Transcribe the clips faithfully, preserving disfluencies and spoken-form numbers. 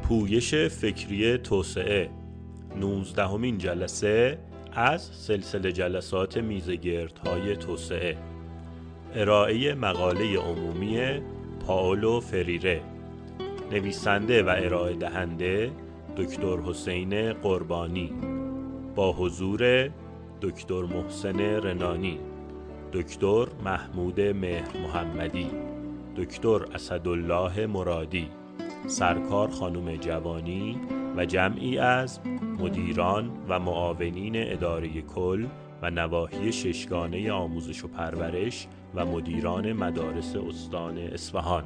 پویش فکری توسعه، نوزدهمین جلسه از سلسله جلسات میزگردهای توسعه. ارائه مقاله عمومی پائولو فریره. نویسنده و ارائه دهنده دکتر حسین قربانی، با حضور دکتر محسن رنانی، دکتر محمود مهر محمدی، دکتر اسدالله مرادی، سرکار خانم جوانی و جمعی از مدیران و معاونین اداره کل و نواحی ششگانه آموزش و پرورش و مدیران مدارس استان اصفهان.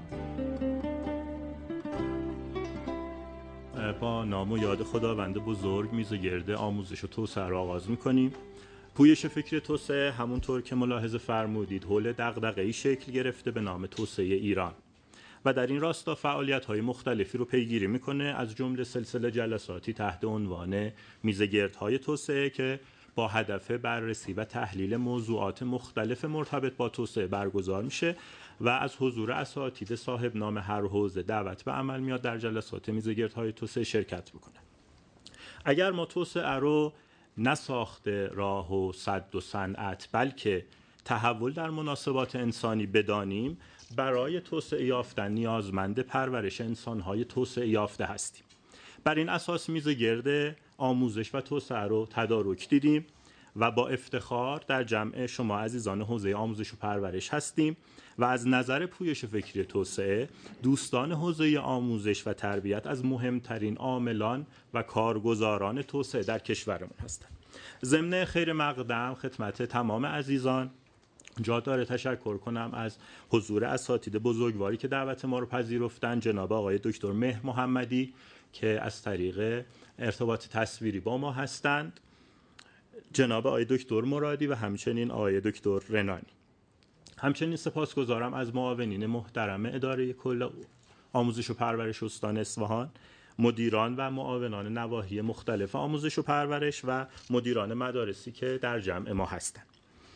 با نام و یاد خداوند بزرگ میزگرد آموزش و توسعه را آغاز میکنیم. پویش فکر توسعه همونطور که ملاحظه فرمودید حول دغدغه‌ای شکل گرفته به نام توسعه ایران و در این راستا فعالیت‌های مختلفی رو پیگیری میکنه، از جمله سلسله جلساتی تحت عنوان میزگردهای توسعه که با هدف بررسی و تحلیل موضوعات مختلف مرتبط با توسعه برگزار میشه و از حضور اساتید صاحب نام هر حوزه دعوت به عمل میاد در جلسات میزگردهای توسعه شرکت بکنه. اگر ما توسعه رو نه ساخته راه و سد و صنعت بلکه تحول در مناسبات انسانی بدانیم، برای توسعه یافتن نیازمند پرورش انسان‌های توسعه یافته هستیم. بر این اساس میزگرد آموزش و توسعه رو تدارک دیدیم و با افتخار در جمع شما عزیزان حوزه آموزش و پرورش هستیم و از نظر پویش فکری توسعه دوستان حوزه آموزش و تربیت از مهمترین عاملان و کارگزاران توسعه در کشورمون هستند. ضمن خیر مقدم خدمت تمام عزیزان جا داره تشکر کنم از حضور اساتید بزرگواری که دعوت ما رو پذیرفتن، جناب آقای دکتر مهر محمدی که از طریق ارتباط تصویری با ما هستند، جناب آقای دکتر مرادی و همچنین آقای دکتر رنانی. همچنین سپاسگزارم از معاونین محترم اداره کل آموزش و پرورش استان اصفهان، مدیران و معاونان نواحی مختلف آموزش و پرورش و مدیران مدارسی که در جمع ما هستند.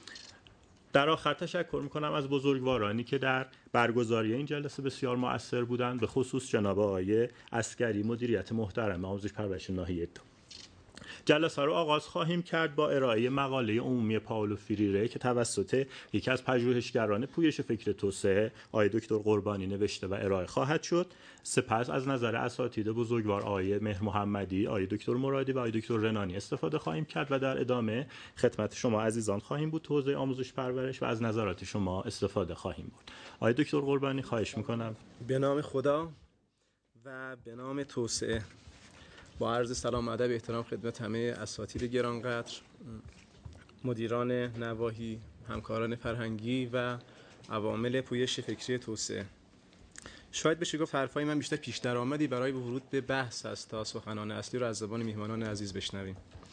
در آخر تشکر میکنم از بزرگوارانی که در برگزاری این جلسه بسیار مؤثر بودند، به خصوص جناب آقای عسکری مدیریت محترم آموزش پرورش ناحیه دو. جلسه رو آغاز خواهیم کرد با ارائه مقاله عمومی پائولو فریره که توسط یکی از پژوهشگران پویش فکر توسعه آقای دکتر قربانی نوشته و ارائه خواهد شد. سپس از نظر اساتید بزرگوار آقای مهر محمدی، آقای دکتر مرادی و آقای دکتر رنانی استفاده خواهیم کرد و در ادامه خدمت شما عزیزان خواهیم بود حوزه آموزش پرورش و از نظرات شما استفاده خواهیم بود. آقای دکتر قربانی خواهش میکنم. به نام خدا و به نام توسعه، با عرض سلام و ادب احترام خدمت همه اساتید گرانقدر، مدیران نواحی، همکاران فرهنگی و عوامل پویش فکری توسعه. شاید بشه گفت حرفای من بیشتر پیش درآمدی برای ورود به بحث است تا سخنان اصلی رو از زبان میهمانان عزیز بشنویم.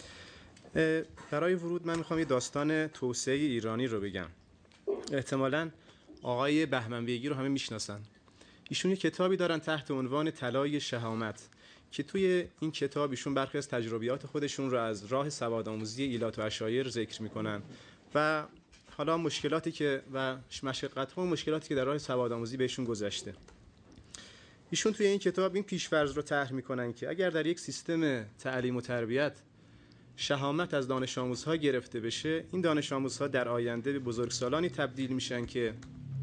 برای ورود من میخوام یه داستان توسعه ایرانی رو بگم. احتمالاً آقای بهمن بیگی رو همه میشناسن. ایشون یه کتابی دارن تحت عنوان طلای شهامت که توی این کتاب ایشون برخی از تجربیات خودشون رو از راه سوادآموزی ایلات و عشایر ذکر میکنن و حالا مشکلاتی که و مشقت‌ها و مشکلاتی که در راه سوادآموزی بهشون گذشته. ایشون توی این کتاب این پیش‌فرض رو طرح میکنن که اگر در یک سیستم تعلیم و تربیت شهامت از دانش آموزها گرفته بشه، این دانش آموزها در آینده به بزرگسالانی تبدیل میشن که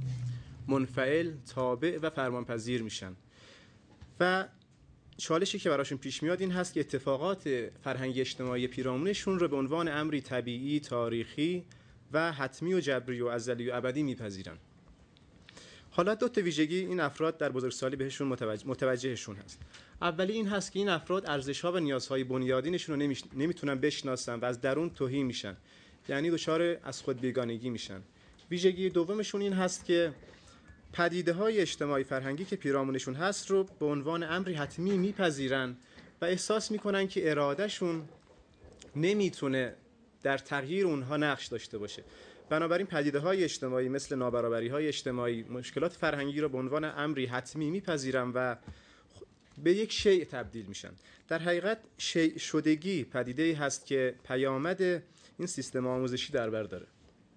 منفعل، تابع و فرمانپذیر میشن. و چالشی که براشون پیش میاد این هست که اتفاقات فرهنگی اجتماعی پیرامونشون رو به عنوان امری طبیعی، تاریخی و حتمی و جبری و ازلی و ابدی میپذیرن. حالا دو تا ویژگی این افراد در بزرگسالی بهشون متوجه متوجهشون هست. اولی این هست که این افراد ارزش‌ها و نیازهای بنیادینشون رو نمیش... نمیتونن بشناسن و از درون تهی میشن، یعنی دچار از خود بیگانگی میشن. ویژگی دومشون این هست که پدیده‌های اجتماعی فرهنگی که پیرامونشون هست رو به عنوان امری حتمی میپذیرن و احساس میکنن که ارادهشون نمیتونه در تغییر اونها نقش داشته باشه. بنابراین پدیده‌های اجتماعی مثل نابرابری‌های اجتماعی، مشکلات فرهنگی رو به عنوان امری حتمی میپذیرن و به یک شیء تبدیل میشن. در حقیقت شیء شدگی پدیده‌ای هست که پیامد این سیستم آموزشی در بر داره.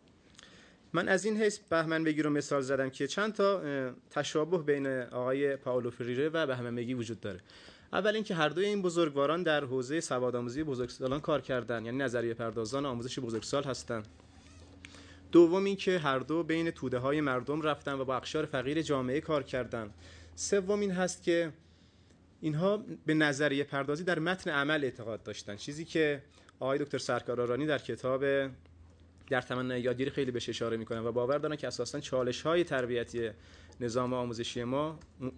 من از این حیث بهمن بیگی رو مثال زدم که چند تا تشابه بین آقای پائولو فریره و بهمن بیگی وجود داره. اول اینکه هر دوی این بزرگواران در حوزه سوادآموزی بزرگسالان کار کردن، یعنی نظریه پردازان آموزش بزرگسال هستند. دوم اینکه هر دو بین توده‌های مردم رفتن و با اقشار فقیر جامعه کار کردن. سوم این هست که اینها به نظریه پردازی در متن عمل اعتقاد داشتن، چیزی که آقای دکتر سرکار آرانی در کتاب در تمنای یادگیری خیلی بهش اشاره میکنن و باور دارن که اساساً چالش‌های تربیتی نظام آموزشی ما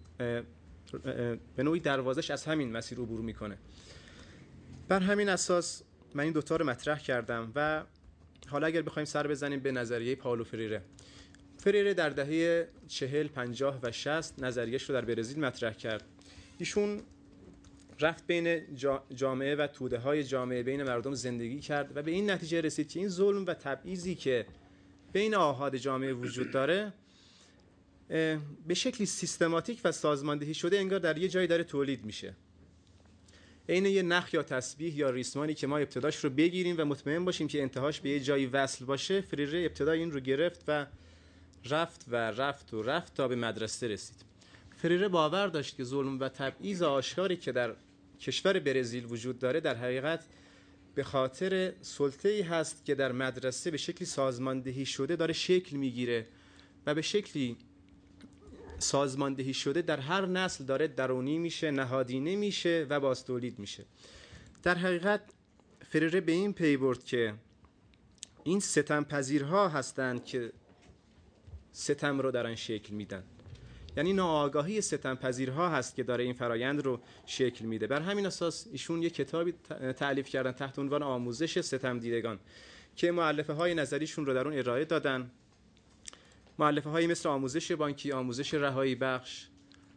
به نوعی دروازش از همین مسیر عبور میکنه. بر همین اساس من این دوتا رو مطرح کردم و حالا اگر بخوایم سر بزنیم به نظریه پائولو فریره. فریره در دهه چهل، پنجاه و شصت نظریه‌اش رو در برزیل مطرح کرد. ایشون رفت بین جامعه و توده‌های جامعه، بین مردم زندگی کرد و به این نتیجه رسید که این ظلم و تبعیضی که بین آحاد جامعه وجود داره به شکلی سیستماتیک و سازماندهی شده، انگار در یه جایی داره تولید میشه. عین یه نخ یا تسبیح یا ریسمانی که ما ابتداش رو بگیریم و مطمئن باشیم که انتهاش به یه جایی وصل باشه. فریره ابتدای این رو گرفت و رفت و رفت و رفت تا به مدرسه رسید. فریره باور داشت که ظلم و تبعیض آشکاری که در کشور برزیل وجود داره در حقیقت به خاطر سلطه‌ای هست که در مدرسه به شکلی سازماندهی شده داره شکل میگیره و به شکلی سازماندهی شده در هر نسل داره درونی میشه، نهادینه میشه و باز تولید میشه. در حقیقت فریره به این پی برد که این ستم پذیرها هستند که ستم رو دارن شکل میدن، یعنی ناآگاهی ستم پذیرها هست که داره این فرایند رو شکل میده. بر همین اساس ایشون یک کتابی تألیف کردن تحت عنوان آموزش ستم دیدگان که مؤلفه های نظریشون رو در اون ارائه دادن. مؤلفه هایی مثل آموزش بانکی، آموزش رهایی بخش،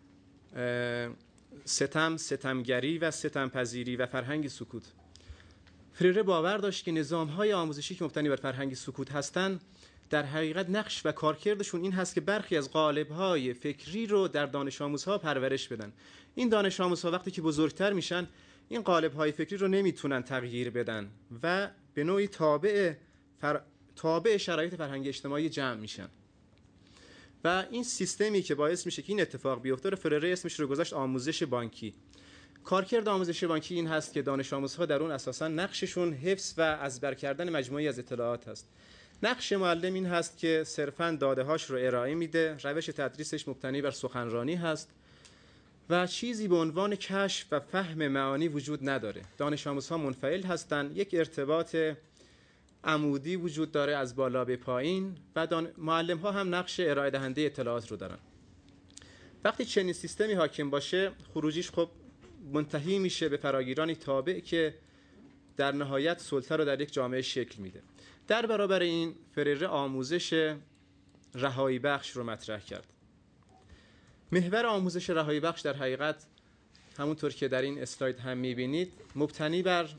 ستم، ستمگری و ستم پذیری و فرهنگ سکوت. فریره باور داشت که نظام های آموزشی که مبتنی بر فرهنگ سکوت هستن در حقیقت نقش و کارکردشون این هست که برخی از قالب‌های فکری رو در دانش آموزها پرورش بدن. این دانش آموزها وقتی که بزرگتر میشن این قالب‌های فکری رو نمیتونن تغییر بدن و به نوعی تابع فر... تابع شرایط فرهنگ اجتماعی جمع میشن و این سیستمی که باعث میشه که این اتفاق بیفته رو فریره اسمش رو گذاشت آموزش بانکی. کارکرد آموزش بانکی این هست که دانش آموزها در اون اساسا نقششون حفظ و ازبر کردن مجموعی از اطلاعات هست. نقش معلم این هست که صرفاً داده‌هاش رو ارائه میده، روش تدریسش مبتنی بر سخنرانی هست و چیزی به عنوان کشف و فهم معانی وجود نداره. دانش آموزها منفعل هستن، یک ارتباط عمودی وجود داره از بالا به پایین و دان... معلم‌ها هم نقش ارائه دهنده اطلاعات رو دارن. وقتی چنین سیستمی حاکم باشه خروجیش خب منتهی میشه به فراگیرانی تابع که در نهایت سلطه رو در یک جامعه شکل میده. در برابر این فریره آموزش رهایی بخش رو مطرح کرد. محور آموزش رهایی بخش در حقیقت همونطور که در این اسلاید هم میبینید مبتنی بر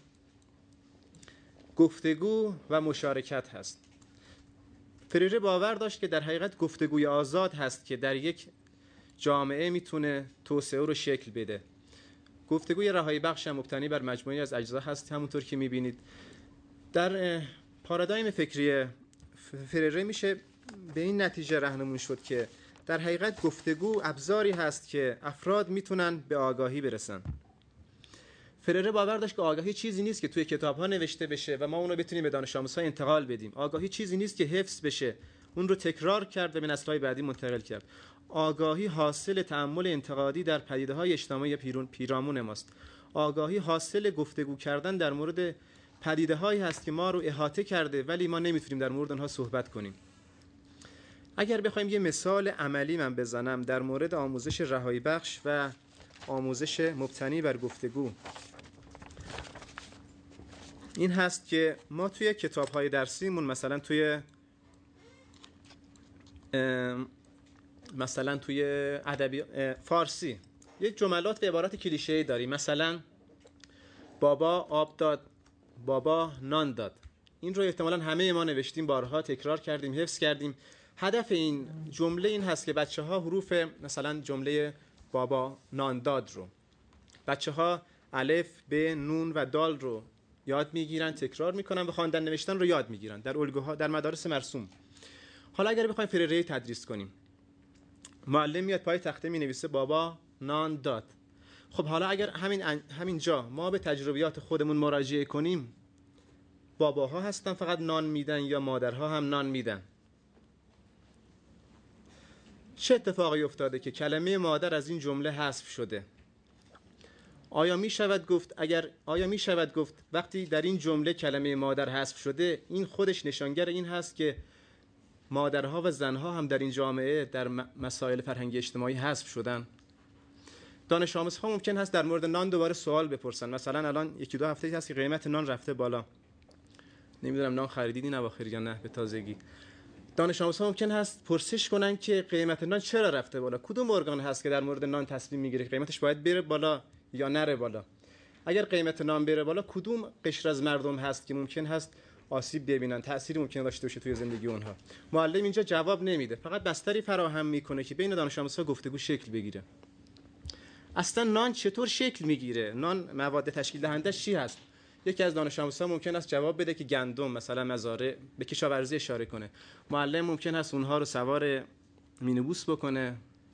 گفتگو و مشارکت هست. فریره باور داشت که در حقیقت گفتگوی آزاد هست که در یک جامعه میتونه توسعه رو شکل بده. گفتگوی رهایی بخش هم مبتنی بر مجموعی از اجزا هست همونطور که میبینید. در پارادایم فکری فریره میشه به این نتیجه راهنمون شد که در حقیقت گفتگو ابزاری هست که افراد میتونن به آگاهی برسن. فریره باور داشت که آگاهی چیزی نیست که توی کتاب‌ها نوشته بشه و ما اون رو بتونیم به دانش آموزها انتقال بدیم. آگاهی چیزی نیست که حفظ بشه، اون رو تکرار کرد و به نسل‌های بعدی منتقل کرد. آگاهی حاصل تأمل انتقادی در پدیده‌های اجتماعی پیرون پیرامون ماست. آگاهی حاصل گفتگو کردن در مورد پدیده‌هایی هست که ما رو احاطه کرده ولی ما نمیتونیم در مورد اونها صحبت کنیم. اگر بخوایم یه مثال عملی من بزنم در مورد آموزش رهایی بخش و آموزش مبتنی بر گفتگو، این هست که ما توی کتاب‌های درسیمون مثلا توی مثلا توی ادبی فارسی یک جملات و عبارات کلیشه‌ای داریم، مثلا بابا آب داد، بابا نان داد. این رو احتمالاً همه ما نوشتیم، بارها تکرار کردیم، حفظ کردیم. هدف این جمله این هست که بچه‌ها حروف مثلا جمله بابا نان داد رو بچه‌ها الف، ب، نون و دال رو یاد میگیرن، تکرار میکنن و خواندن نوشتن رو یاد میگیرن در الگوها در مدارس مرسوم. حالا اگر بخوایم فریره تدریس کنیم، معلم میاد پای تخته مینویسه بابا نان داد. خب حالا اگر همین همین جا ما به تجربیات خودمون مراجعه کنیم، باباها هستن فقط نان میدن یا مادرها هم نان میدن؟ چه اتفاقی افتاده که کلمه مادر از این جمله حذف شده؟ آیا می شود گفت اگر آیا می شود گفت وقتی در این جمله کلمه مادر حذف شده، این خودش نشانگر این هست که مادرها و زنها هم در این جامعه در مسائل فرهنگی اجتماعی حذف شدن؟ دانش آموزها ممکن هست در مورد نان دوباره سوال بپرسن. مثلا الان یکی دو هفته هست که قیمت نان رفته بالا، نمیدونم نان خریدید این اواخر یا نه به تازگی. دانش آموزها ممکن هست پرسش کنن که قیمت نان چرا رفته بالا؟ کدوم ارگان هست که در مورد نان تصمیم میگیره قیمتش باید بره بالا یا نره بالا؟ اگر قیمت نان بره بالا، کدوم قشر از مردم هست که ممکن هست آسیب ببینن، تأثیری ممکن داشته باشه توی زندگی اونها؟ معلم اینجا جواب نمیده، فقط بستری فراهم میکنه که بین دانش آموزها گفتگو شکل بگیره. اصلا نان چطور شکل میگیره؟ نان مواد تشکیل دهندش چی هست؟ یکی از دانش آموزها ممکن است جواب بده که گندم، مثلا مزارع، به کشاورزی اشاره کنه. معلم ممکن است اونها رو سوار مینیبوس بکنه،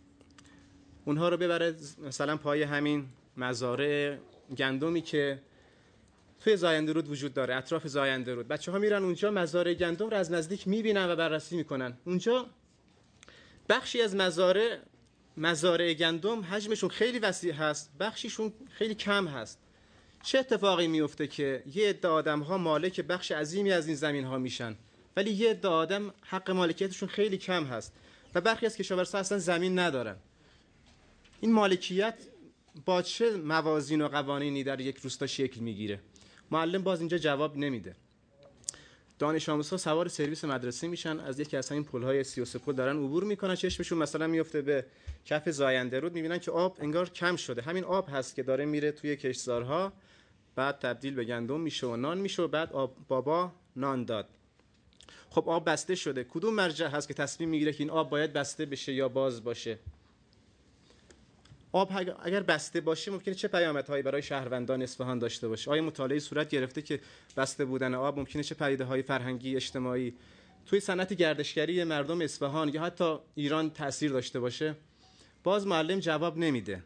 اونها رو ببره مثلا پای همین مزارع گندمی که توی زاینده رود وجود داره، اطراف زاینده رود. بچه‌ها میرن اونجا مزارع گندم رو از نزدیک میبینن و بررسی میکنن. اونجا بخشی از مزارع مزارع گندم حجمشون خیلی وسیع هست، بخشیشون خیلی کم هست. چه اتفاقی میفته که یه عده آدم‌ها مالک بخش عظیمی از این زمین‌ها میشن، ولی یه عده آدم حق مالکیتشون خیلی کم هست و برخی از کشاورزها اصلا زمین ندارن؟ این مالکیت با چه موازین و قوانینی در یک روستا شکل میگیره؟ معلم باز اینجا جواب نمیده. دانش آموزها سوار سرویس مدرسه میشن، از یکی از این پل‌های سی و سه پل دارن عبور میکنن، چشمشون مثلا میفته به کف زاینده رود، میبینن که آب انگار کم شده. همین آب هست که داره میره توی کشتزارها، بعد تبدیل به گندم میشه و نان میشه و بعد آب بابا نان داد. خب آب بسته شده، کدوم مرجع هست که تصمیم میگیره که این آب باید بسته بشه یا باز باشه؟ آب اگر بسته باشه ممکنه چه پیامدهایی برای شهروندان اصفهان داشته باشه؟ آیا مطالعه صورت گرفته که بسته بودن آب ممکنه چه پدیده‌های فرهنگی اجتماعی توی صنعت گردشگری مردم اصفهان یا حتی ایران تأثیر داشته باشه؟ باز معلم جواب نمیده.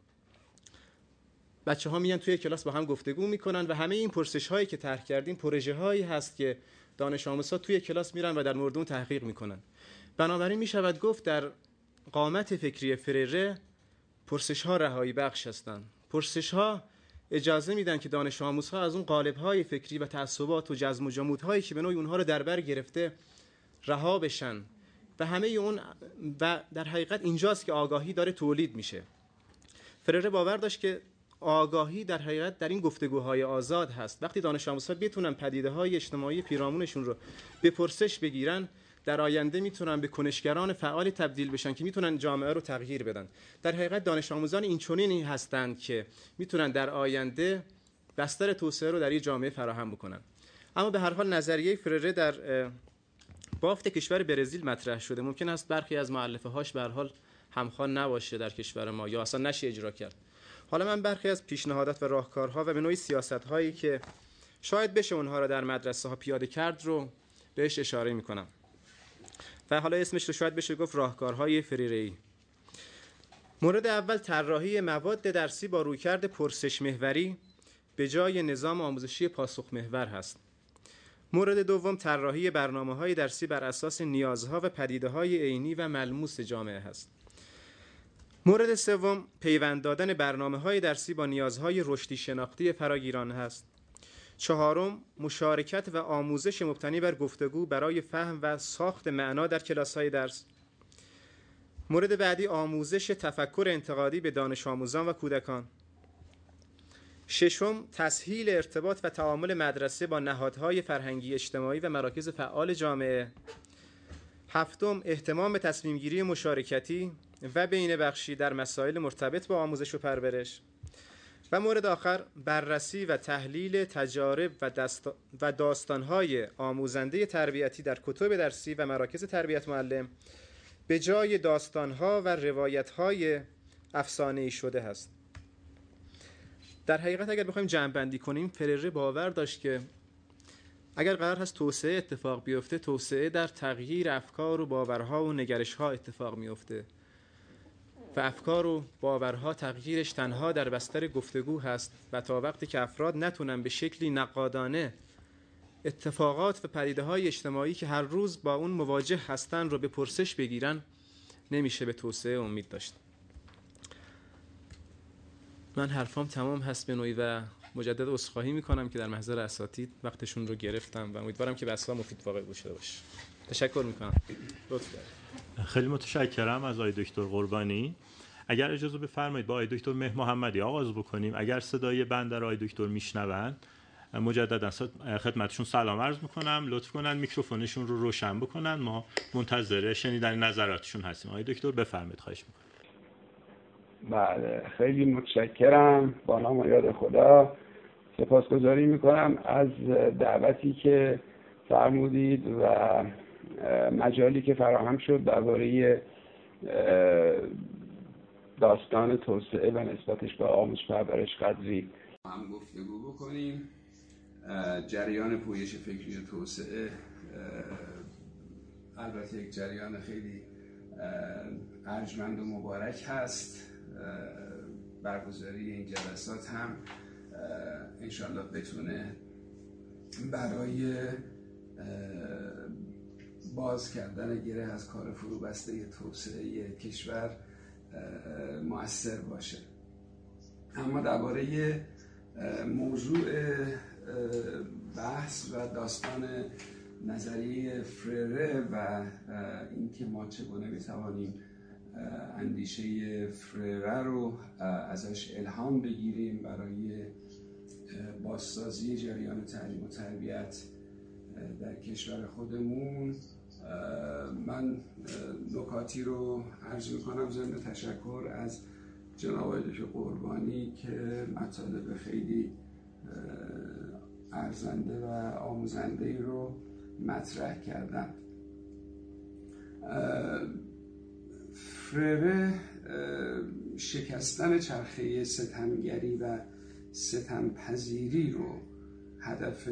بچه‌ها میان توی کلاس با هم گفتگو میکنن و همه این پرسش‌هایی که طرح کردیم پروژه‌هایی هست که دانش آموزها توی کلاس میرن و در مورد اون تحقیق میکنن. بنابراین میشود گفت در قامت فکری فرره پرسش‌ها رهایی بخش هستند. پرسش‌ها اجازه میدن که دانش آموزها از اون قالب‌های فکری و تعصبات و جزم و جمودهایی که به نوعی اونها رو در بر گرفته رها بشن و همه اون و در حقیقت اینجاست که آگاهی داره تولید میشه. فرره باور داشت که آگاهی در حقیقت در این گفتگوهای آزاد هست. وقتی دانش آموزها بتونن پدیده‌های اجتماعی پیرامونشون رو به پرسش بگیرن، در آینده میتونن به کنشگران فعال تبدیل بشن که میتونن جامعه رو تغییر بدن. در حقیقت دانش آموزان اینچنینی هستند که میتونن در آینده بستر توسعه رو در این جامعه فراهم بکنن. اما به هر حال نظریه فرره در بافت کشور برزیل مطرح شده. ممکن است برخی از مؤلفه‌هاش به هر حال همخوان نباشه در کشور ما یا اصلا نشه اجرا کرد. حالا من برخی از پیشنهادات و راهکارها و به نوعی سیاست‌هایی که شاید بشه اونها رو در مدرسه‌ها پیاده کرد رو بهش اشاره می‌کنم. و حالا اسمش رو شاید بشه گفت راهکارهای فریره‌ای. مورد اول طراحی مواد درسی با رویکرد پرسش محوری به جای نظام آموزشی پاسخ محور هست. مورد دوم طراحی برنامه‌های درسی بر اساس نیازها و پدیده‌های عینی و ملموس جامعه هست. مورد سوم پیوند دادن برنامه‌های درسی با نیازهای رشدی شناختی فراگیران هست. چهارم مشارکت و آموزش مبتنی بر گفتگو برای فهم و ساخت معنا در کلاس‌های درس. مورد بعدی آموزش تفکر انتقادی به دانش آموزان و کودکان. ششم تسهیل ارتباط و تعامل مدرسه با نهادهای فرهنگی اجتماعی و مراکز فعال جامعه. هفتم اهتمام به تصمیم گیری مشارکتی و بین بخشی در مسائل مرتبط با آموزش و پرورش. و مورد آخر بررسی و تحلیل تجارب و, دست... و داستان‌های آموزنده تربیتی در کتب درسی و مراکز تربیت معلم به جای داستان‌ها و روایت‌های افسانه‌ای شده است. در حقیقت اگر بخوایم جمع‌بندی کنیم، فرره باور داشت که اگر قرار هست توسعه اتفاق بیفته، توسعه در تغییر افکار و باورها و نگرش‌ها اتفاق میفته. و افکار و باورها تغییرش تنها در بستر گفتگو هست و تا وقتی که افراد نتونن به شکلی نقادانه اتفاقات و پدیده‌های اجتماعی که هر روز با اون مواجه هستن رو به پرسش بگیرن، نمیشه به توسعه امید داشت. من حرفام تمام هست به نوعی و مجدد عذرخواهی میکنم که در محضر اساتید وقتشون رو گرفتم و امیدوارم که به اصلا مفید واقع شده باشه. تشکر میکنم. لطف دارید. خیلی متشکرم از آقای دکتر قربانی. اگر اجازه بفرمایید با آقای دکتر مه محمدی آغاز بکنیم. اگر صدای بنده را آقای دکتر میشنون، مجددا خدمتشون سلام عرض میکنم. لطف کنن میکروفونشون رو روشن بکنن، ما منتظر شنیدن نظراتشون هستیم. آقای دکتر بفرمایید، خواهش میکنم. بله، خیلی متشکرم. با نام و یاد خدا سپاسگزاری میکنم از دعوتی که فرمودید و مجالی که فراهم شد درباره داستان توسعه و نسبتش به آموزش پرورش قدری هم گفتگو بکنیم. جریان پویش فکری توسعه البته یک جریان خیلی ارجمند و مبارک هست. برگزاری این جلسات هم انشالله بتونه برای باز کردن گره از کار فروبسته توسعه کشور مؤثر باشه. اما درباره موضوع بحث و داستان نظریه فرره و اینکه ما چگونه میتوانیم اندیشه فرره رو ازش الهام بگیریم برای بازسازی جریان تعلیم و تربیت در کشور خودمون، من نکاتی رو عرض میکنم ضمن تشکر از جناب دکتر قربانی که مطالب خیلی ارزنده و آموزنده رو مطرح کردن. فرره شکستن چرخه ستمگری و ستمپذیری رو هدف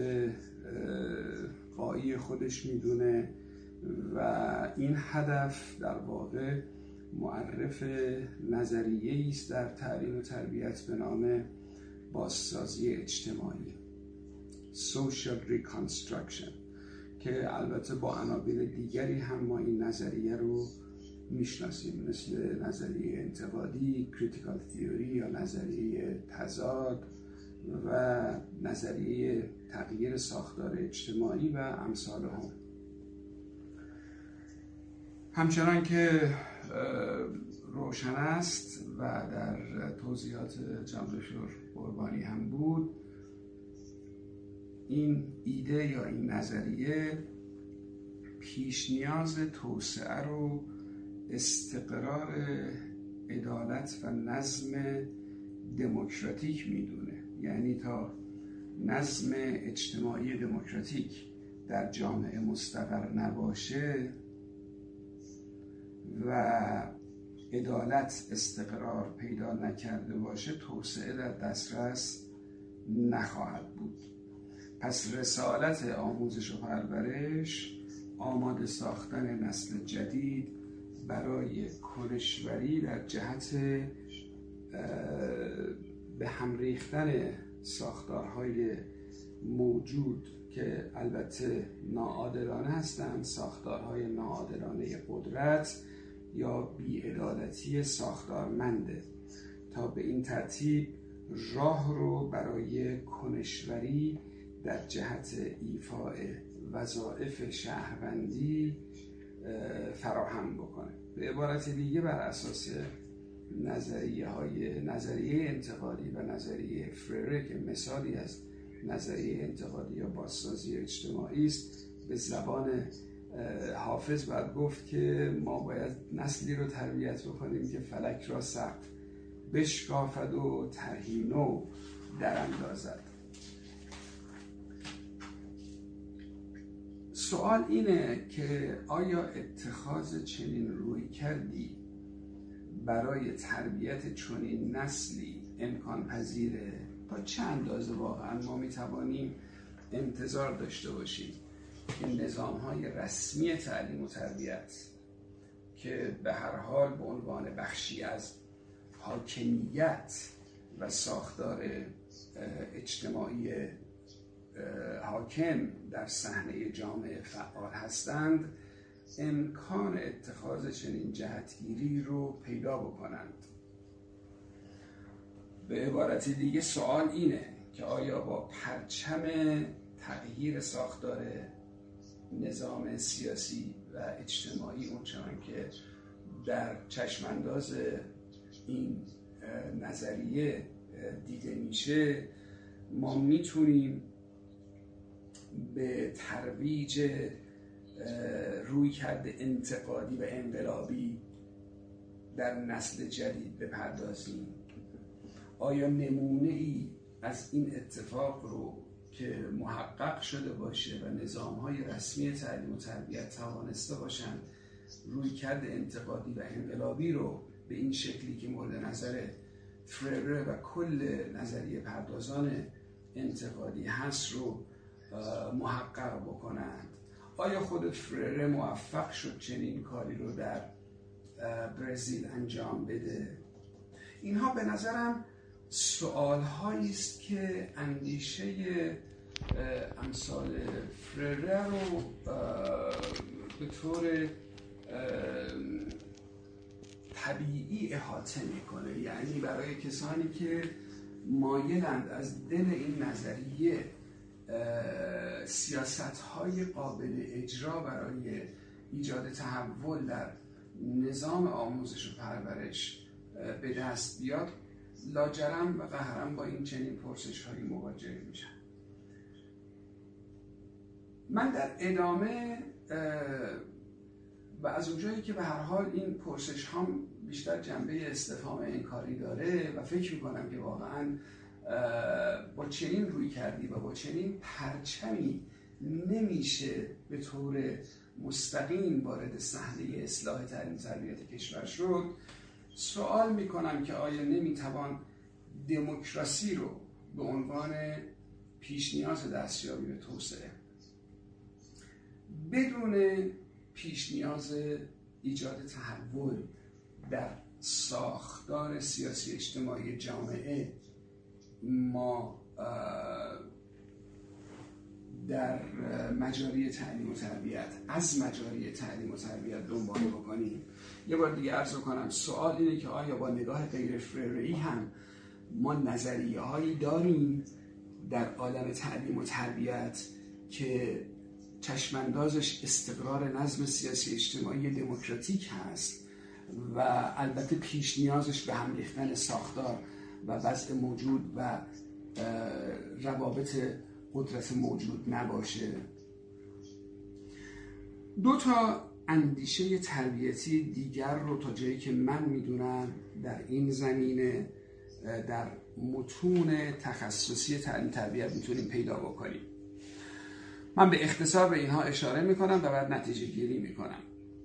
غایی خودش میدونه و این هدف در واقع معرف نظریه‌ای است در تعلیم و تربیت به نام بازسازی اجتماعی Social Reconstruction که البته با عناوین دیگری هم ما این نظریه رو میشناسیم، مثل نظریه انتقادی Critical Theory یا نظریه تضاد و نظریه تغییر ساختار اجتماعی و امثال هم. همچنان که روشن است و در توضیحات جناب دکتر قربانی هم بود، این ایده یا این نظریه پیش نیاز توسعه رو استقرار عدالت و نظم دموکراتیک میدونه. یعنی تا نظم اجتماعی دموکراتیک در جامعه مستقر نباشه و عدالت استقرار پیدا نکرده باشه، توسعه در دسترس نخواهد بود. پس رسالت آموزش و پرورش آماده ساختن نسل جدید برای کنشوری در جهت به هم ریختن ساختارهای موجود که البته ناعادلانه هستند، ساختارهای ناعادلانه قدرت یا بی‌عدالتی ساختارمنده، تا به این ترتیب راه رو برای کنشوری در جهت ایفاء وظایف شهروندی فراهم بکنه. به عبارت دیگه بر اساس نظریه های نظریه انتقادی و نظریه فرره که مثالی از نظریه انتقادی یا بازسازی اجتماعی است، به زبان حافظ باید گفت که ما باید نسلی رو تربیت بکنیم که فلک را سقف بشکافد و طرحی نو در اندازد. سوال اینه که آیا اتخاذ چنین روی کردی برای تربیت چنین نسلی امکان پذیره؟ تا چه اندازه واقعا ما میتوانیم انتظار داشته باشیم که نظام‌های رسمی تعلیم و تربیت که به هر حال به عنوان بخشی از حاکمیت و ساختار اجتماعی حاکم در صحنه جامعه فعال هستند، امکان اتخاذ چنین جهتگیری رو پیدا بکنند. به عبارت دیگه سوال اینه که آیا با پرچم تغییر ساختار نظام سیاسی و اجتماعی اونچنان که در چشمانداز این نظریه دیده میشه، ما میتونیم به ترویج رویکرد انتقادی و انقلابی در نسل جدید بپردازیم؟ آیا نمونه ای از این اتفاق رو که محقق شده باشه و نظام‌های رسمی تعلیم و تربیت توانسته باشند رویکرد انتقادی و انقلابی رو به این شکلی که مورد نظر فرره و کل نظریه پردازان انتقادی هست رو محقق بکنند؟ آیا خود فرره موفق شد چنین کاری رو در برزیل انجام بده؟ اینها به نظرم سوال هایی است که اندیشه امثال فرره رو به طور طبیعی احاطه میکنه. یعنی برای کسانی که مایلند از دل این نظریه سیاست های قابل اجرا برای ایجاد تحول در نظام آموزش و پرورش به دست بیاد، لاجرم و قهرم با این چنین پرسش هایی مواجه میشن. من در ادامه و از اونجایی که به هر حال این پرسش ها بیشتر جنبه استفهام انکاری داره و فکر میکنم که واقعا با چنین روی کردی و با چنین پرچمی نمیشه به طور مستقیم وارد صحنه اصلاح تعلیم تربیت کشور شد، سوال میکنم که آیا نمیتوان دموکراسی رو به عنوان پیش نیاز دستیابی به توسعه بدون پیش نیاز ایجاد تحول در ساختار سیاسی اجتماعی جامعه ما در مجاری تعلیم و تربیت از مجاری تعلیم و تربیت دنبال بکنیم؟ یه بار دیگه عرض کنم سوال اینه که آیا با نگاه غیر فرره‌ای هم ما نظریه هایی داریم در عالم تعلیم و تربیت که چشماندازش استقرار نظم سیاسی اجتماعی دموکراتیک هست و البته پیش نیازش به هم ریختن ساختار و وضع موجود و روابط قدرت موجود نباشه؟ دو تا اندیشه تربیتی دیگر رو تا جایی که من میدونم در این زمینه در متون تخصصی تعلیم تربیت میتونیم پیدا بکنیم. من به اختصار به اینها اشاره میکنم و بعد نتیجه گیری میکنم.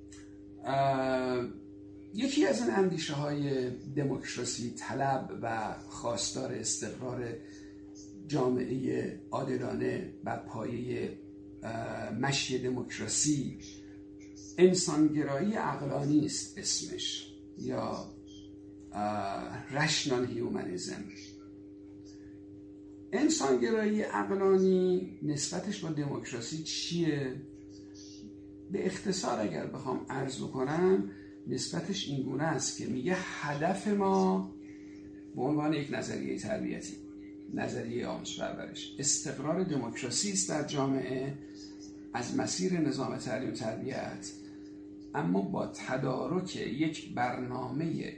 یکی از این اندیشه های دموکراسی طلب و خواستار استقرار جامعه عادلانه بر پایه مشی دموکراسی انسانگرایی عقلانی است اسمش، یا رشنال هیومنیزم. انسانگرایی عقلانی نسبتش با دموکراسی چیه؟ به اختصار اگر بخوام عرض بکنم نسبتش این گونه است که میگه هدف ما به عنوان یک نظریه تربیتی، نظریه آموزش پرورش، استقرار دموکراسی است در جامعه از مسیر نظام تعلیم و تربیت، اما با تدارک یک برنامه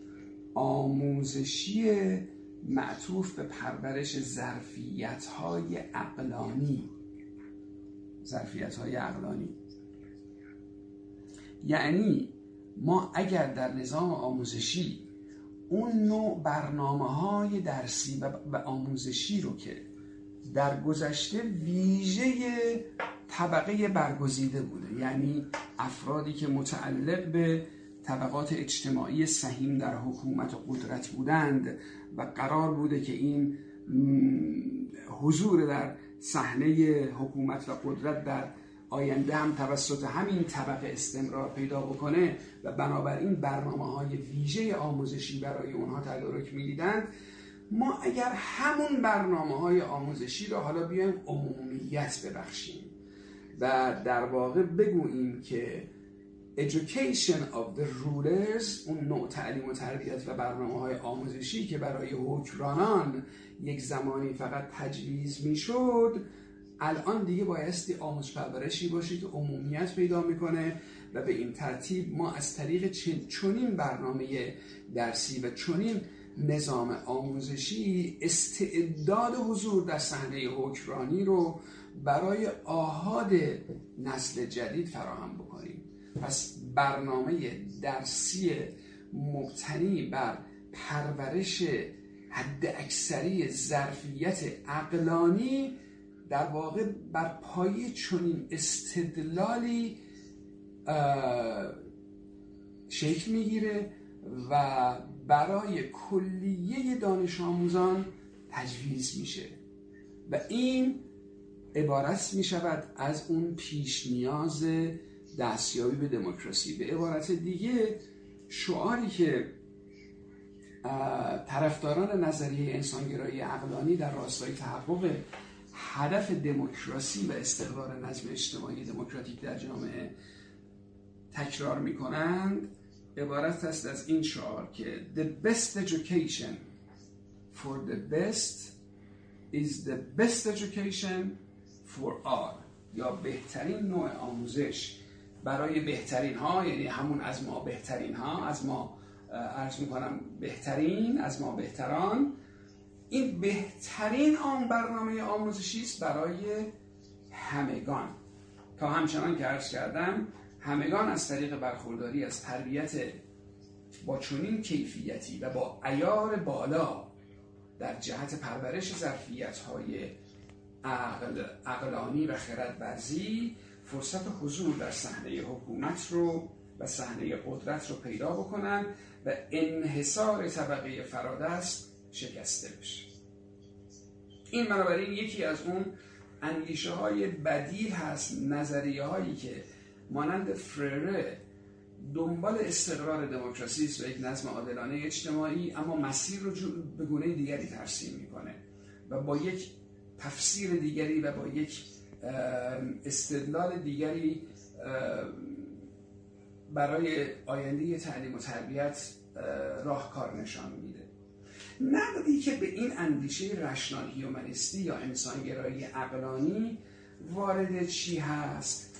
آموزشی معطوف به پرورش ظرفیت‌های عقلانی. ظرفیت‌های عقلانی یعنی ما اگر در نظام آموزشی اون نوع برنامه‌های درسی و آموزشی رو که در گذشته ویژه طبقه برگزیده بوده، یعنی افرادی که متعلق به طبقات اجتماعی سهیم در حکومت و قدرت بودند و قرار بوده که این حضور در صحنه حکومت و قدرت در آینده هم توسط همین طبقه استمرار پیدا بکنه و بنابراین برنامه‌های ویژه آموزشی برای اونها تدارک می‌دیدند، ما اگر همون برنامه‌های آموزشی رو حالا بیایم عمومیت ببخشیم و در واقع بگوییم که education of the rulers، اون نوع تعلیم و تربیت و برنامه‌های آموزشی که برای حکمرانان یک زمانی فقط تجویز میشد، الان دیگه بایستی آموزش پرورشی باشه که عمومیت پیدا میکنه و به این ترتیب ما از طریق چنین برنامه درسی و چنین نظام آموزشی استعداد حضور در صحنه حکمرانی رو برای آحاد نسل جدید فراهم بکنیم. پس برنامه درسی مبتنی بر پرورش حد اکثری ظرفیت عقلانی در واقع بر پایه چنین استدلالی شکل میگیره و برای کلیه دانش آموزان تجویز میشه و این عبارت میشود از اون پیش نیاز دستیابی به دموکراسی. به عبارت دیگه شعاری که طرفداران نظریه انسانگرایی عقلانی در راستای تحقق هدف دموکراسی و استقرار نظم اجتماعی دموکراتیک در جامعه تکرار میکنند عبارت است از این شعار که the best education for the best is the best education for all، یا بهترین نوع آموزش برای بهترین ها، یعنی همون از ما بهترین ها، از ما عرض میکنم بهترین، از ما بهتران، این بهترین آن برنامه آموزشی است برای همگان، تا همچنان که عرض کردم همگان از طریق برخورداری از تربیت با چنین کیفیتی و با عیار بالا در جهت پرورش ظرفیت‌های عقل، عقلانی و خردورزی فرصت حضور در صحنه حکومت رو و صحنه قدرت رو پیدا بکنن و انحصار طبقه فرادست شکسته بشه. این بنابراین یکی از اون اندیشه های بدیل هست، نظریه هایی که مانند فرره دنبال استقرار دموکراسی است و یک نظم عادلانه اجتماعی، اما مسیر رو به گونه دیگری ترسیم میکنه و با یک تفسیر دیگری و با یک استدلال دیگری برای آینده تعلیم و تربیت راهکار نشان میده. نقدی که به این اندیشه رشنال هیومنیستی یا انسانگرایی عقلانی وارد چی هست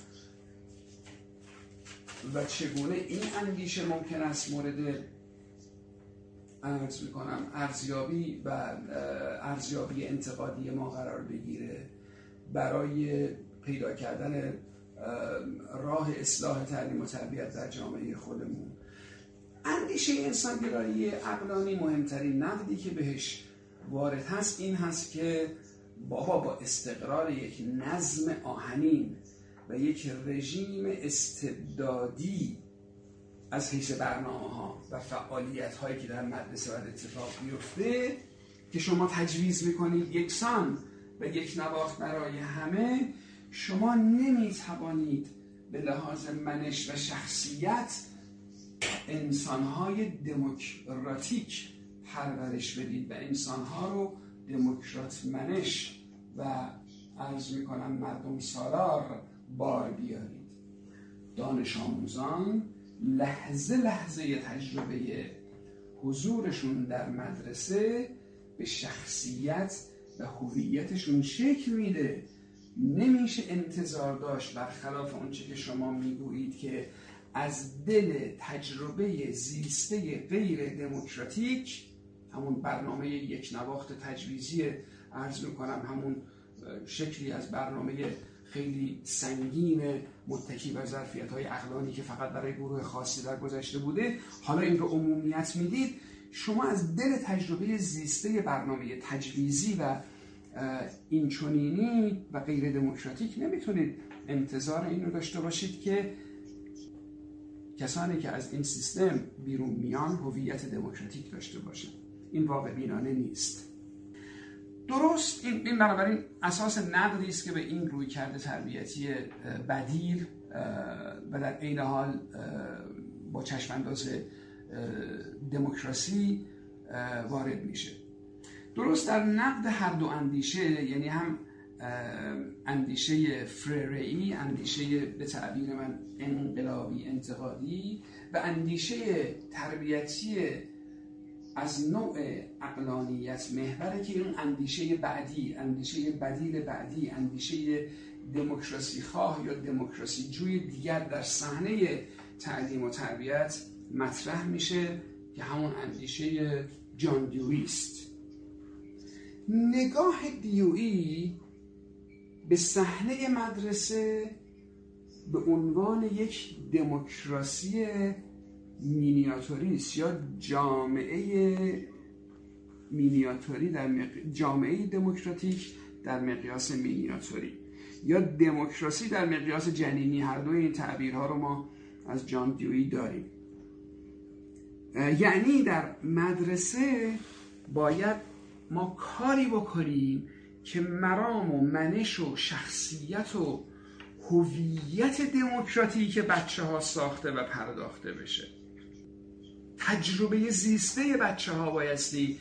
و چگونه این اندیشه ممکن است مورد عرض میکنم ارزیابی و ارزیابی انتقادی ما قرار بگیره برای پیدا کردن راه اصلاح تعلیم و تربیت در جامعه خودمون. اندیشه انسانگرایی عقلانی مهمترین نقدی که بهش وارد هست این هست که بابا با استقرار یک نظم آهنین و یک رژیم استبدادی از حیث برنامه ها و فعالیت هایی که در مدرسه و اتفاق میفته که شما تجویز میکنید یکسان و یک نواخت برای همه، شما نمیتوانید به لحاظ منش و شخصیت انسانهای دموکراتیک پرورش بدید و انسانها رو دموکرات منش و عرض میکنم مردم سالار بار بیارید. دانش آموزان لحظه لحظه تجربه حضورشون در مدرسه به شخصیت و هویتشون شکل میده. نمیشه انتظار داشت برخلاف اونچه که شما میگویید که از دل تجربه زیسته غیر دموکراتیک، همون برنامه یک نواخت تجویزی عرض میکنم، همون شکلی از برنامه خیلی سنگین متکی بر ظرفیت‌های عقلانی که فقط برای گروه خاصی در گذشته بوده، حالا این رو عمومیت میدید. شما از دل تجربه زیسته برنامه تجویزی و این چنینی و غیر دموکراتیک نمیتونید انتظار این رو داشته باشید که کسانی که از این سیستم بیرون میان هویت دموکراتیک داشته باشند. این واقع بینانه نیست. درست این این بنابراین اساس نقدی است که به این رویکرد تربیتی بدیل و در عین حال با چشمانداز دموکراسی وارد میشه. درست در نقد هر دو اندیشه، یعنی هم اندیشه فریره‌ای، اندیشه به تعبیر من انقلابی انتقادی، و اندیشه تربیتی از نوع عقلانیت محوره که این اندیشه بعدی، اندیشه بدیل بعدی، اندیشه دموکراسی خواه یا دموکراسی جوی دیگر در صحنه تعلیم و تربیت مطرح میشه که همون اندیشه جان دیویی است. نگاه دیویی به صحنه مدرسه به عنوان یک دموکراسی مینیاتوریست یا جامعه مینیاتوری در مق... جامعه دموکراتیک در مقیاس مینیاتوری یا دموکراسی در مقیاس جنینی، هر دوی این تعبیرها رو ما از جان دیویی داریم. یعنی در مدرسه باید ما کاری بکنیم که مرام و منش و شخصیت و هویت دموکراتیکی که بچه ها ساخته و پرداخته بشه. تجربه زیسته بچه ها بایستی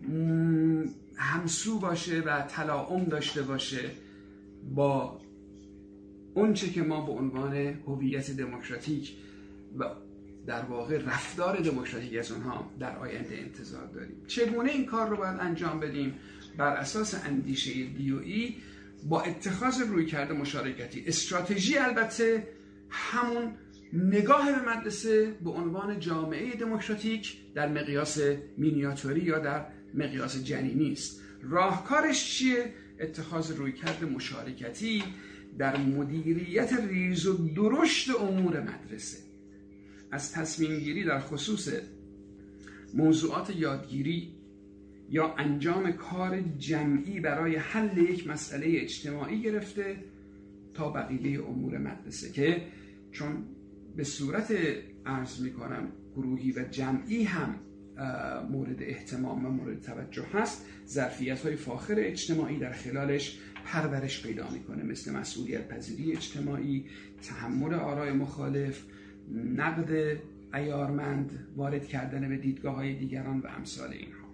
همسو باشه و تلاعم داشته باشه با اون چه که ما به عنوان هویت دموکراتیک و در واقع رفتار دموکراتیک از اونها در آینده انتظار داریم. چگونه این کار رو باید انجام بدیم؟ بر اساس اندیشه دیویی با اتخاذ رویکرد مشارکتی. استراتژی البته همون نگاه به مدرسه به عنوان جامعه دموکراتیک در مقیاس مینیاتوری یا در مقیاس جنینی است. راهکارش چیه؟ اتخاذ رویکرد مشارکتی در مدیریت ریز و درشت امور مدرسه، از تصمیم گیری در خصوص موضوعات یادگیری یا انجام کار جمعی برای حل یک مسئله اجتماعی گرفته تا بقیه امور مدرسه که چون به صورت عرض میکنم گروهی و جمعی هم مورد احتمام و مورد توجه هست، ظرفیت‌های فاخر اجتماعی در خلالش پرورش پیدا میکنه، مثل مسئولیت پذیری اجتماعی، تحمل آرای مخالف، نقد عیارمند، وارد کردن به دیدگاه‌های دیگران و امثال اینها.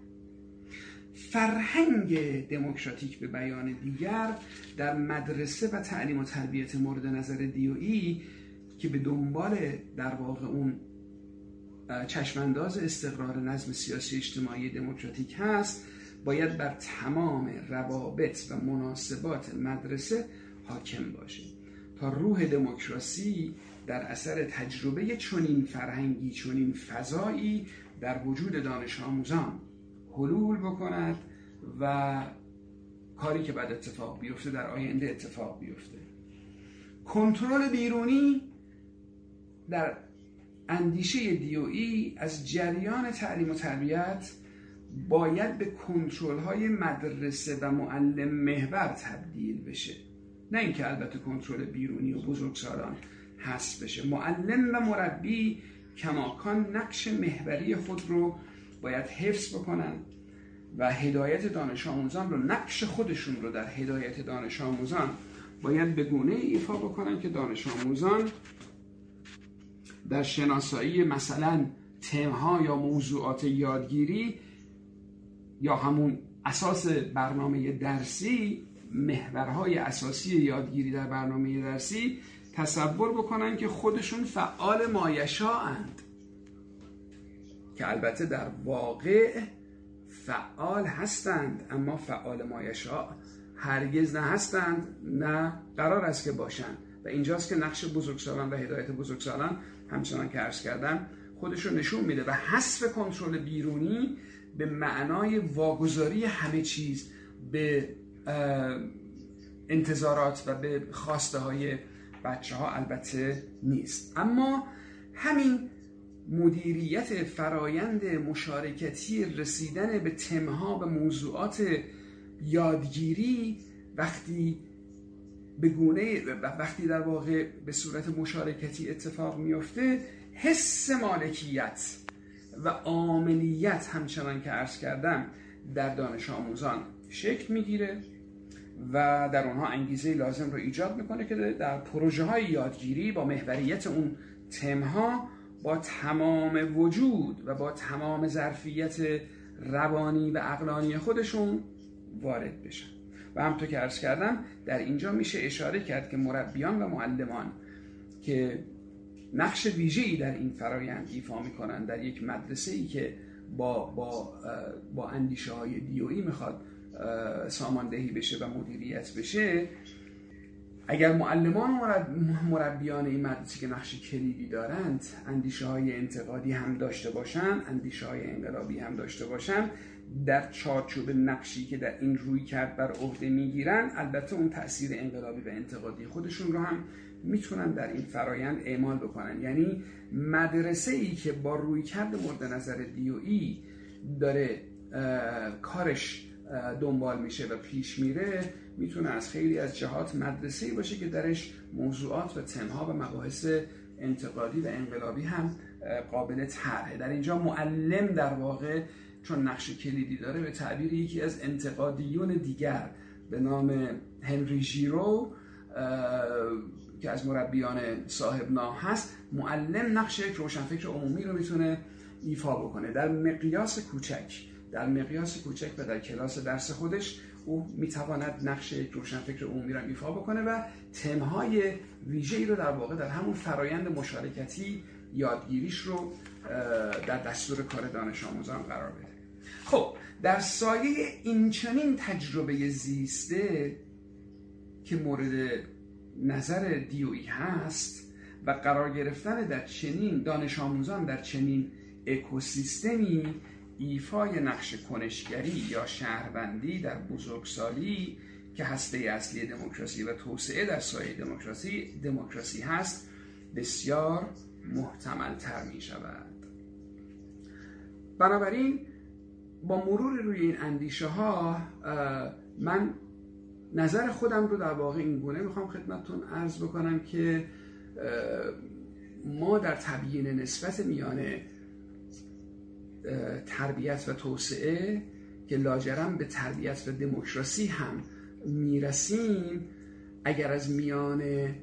فرهنگ دموکراتیک به بیان دیگر در مدرسه و تعلیم و تربیت مورد نظر دیویی که به دنبال در واقع اون چشمانداز استقرار نظم سیاسی اجتماعی دموکراتیک هست، باید بر تمام روابط و مناسبات مدرسه حاکم باشه تا روح دموکراسی در اثر تجربه چنین فرهنگی، چنین فضایی در وجود دانش آموزان حلول بکند و کاری که بعد اتفاق بیفته در آینده اتفاق بیفته. کنترل بیرونی در اندیشه دیویی از جریان تعلیم و تربیت باید به کنترل‌های مدرسه و معلم محور تبدیل بشه، نه اینکه البته کنترل بیرونی و بزرگسالان حذف بشه. معلم و مربی کماکان نقش محوری خود رو باید حفظ بکنن و هدایت دانش آموزان رو، نقش خودشون رو در هدایت دانش آموزان باید به گونه ایفا بکنن که دانش آموزان در شناسایی مثلا تم‌ها یا موضوعات یادگیری یا همون اساس برنامه درسی، محورهای اساسی یادگیری در برنامه درسی تصور بکنن که خودشون فعال مایشاء‌اند، که البته در واقع فعال هستند اما فعال مایشاء هرگز نه هستند، نه قرار است که باشند. و اینجاست که نقش بزرگسالان و هدایت بزرگسالان همچنان که عرض کردم خودش رو نشون میده و حذف کنترل بیرونی به معنای واگذاری همه چیز به انتظارات و به خواسته های بچه ها البته نیست. اما همین مدیریت فرایند مشارکتی رسیدن به تمها و موضوعات یادگیری وقتی به گونه وقتی در واقع به صورت مشارکتی اتفاق میفته، حس مالکیت و عاملیت همچنان که عرض کردم در دانش آموزان شکل میگیره و در اونها انگیزه لازم رو ایجاد میکنه که در پروژه های یادگیری با محوریت اون تمها با تمام وجود و با تمام ظرفیت روانی و عقلانی خودشون وارد بشن. و همونطور که عرض کردم در اینجا میشه اشاره کرد که مربیان و معلمان که نقش ویژه‌ای در این فرایند ایفا میکنن در یک مدرسه‌ای که با با با اندیشه‌های دیویی میخواد ساماندهی بشه و مدیریت بشه، اگر معلمان و مربیان این مدرسه که نقش کلیدی دارند اندیشه‌های انتقادی هم داشته باشن، اندیشه‌های انقلابی هم داشته باشن، در چارچوب نقشی که در این روی کرد بر عهده میگیرن، البته اون تأثیر انقلابی و انتقادی خودشون رو هم میتونن در این فرایند اعمال بکنن. یعنی مدرسه‌ای که با روی کرد مورد نظر دیویی داره کارش دنبال میشه و پیش میره، میتونه از خیلی از جهات مدرسه‌ای باشه که درش موضوعات و تمها و مباحث انتقادی و انقلابی هم قابل طرحه. در اینجا معلم در واقع چون نقش کلیدی داره، به تعبیر یکی از انتقادیون دیگر به نام هنری ژیرو که از مربیان صاحب نام هست، معلم نقش یک روشنفکر عمومی رو میتونه ایفا بکنه در مقیاس کوچک در مقیاس کوچک و در کلاس درس خودش او میتواند نقش یک روشنفکر عمومی را ایفا بکنه و تمهای ویژه‌ای رو در واقع در همون فرایند مشارکتی یادگیریش رو در دستور کار دانش آموزان قرار بده. خب در سایه این چنین تجربه زیسته که مورد نظر دیویی هست و قرار گرفتن در چنین دانش آموزان در چنین اکوسیستمی، ایفای نقش کنشگری یا شهروندی در بزرگسالی که هسته اصلی دموکراسی و توسعه در سایه دموکراسی دموکراسی هست بسیار محتمل تر می شود. بنابراین با مرور روی این اندیشه ها من نظر خودم رو در واقع این گونه میخوام خدمتتون عرض بکنم که ما در تبیین نسبت میان تربیت و توسعه که لاجرم به تربیت و دموکراسی هم میرسیم، اگر از میان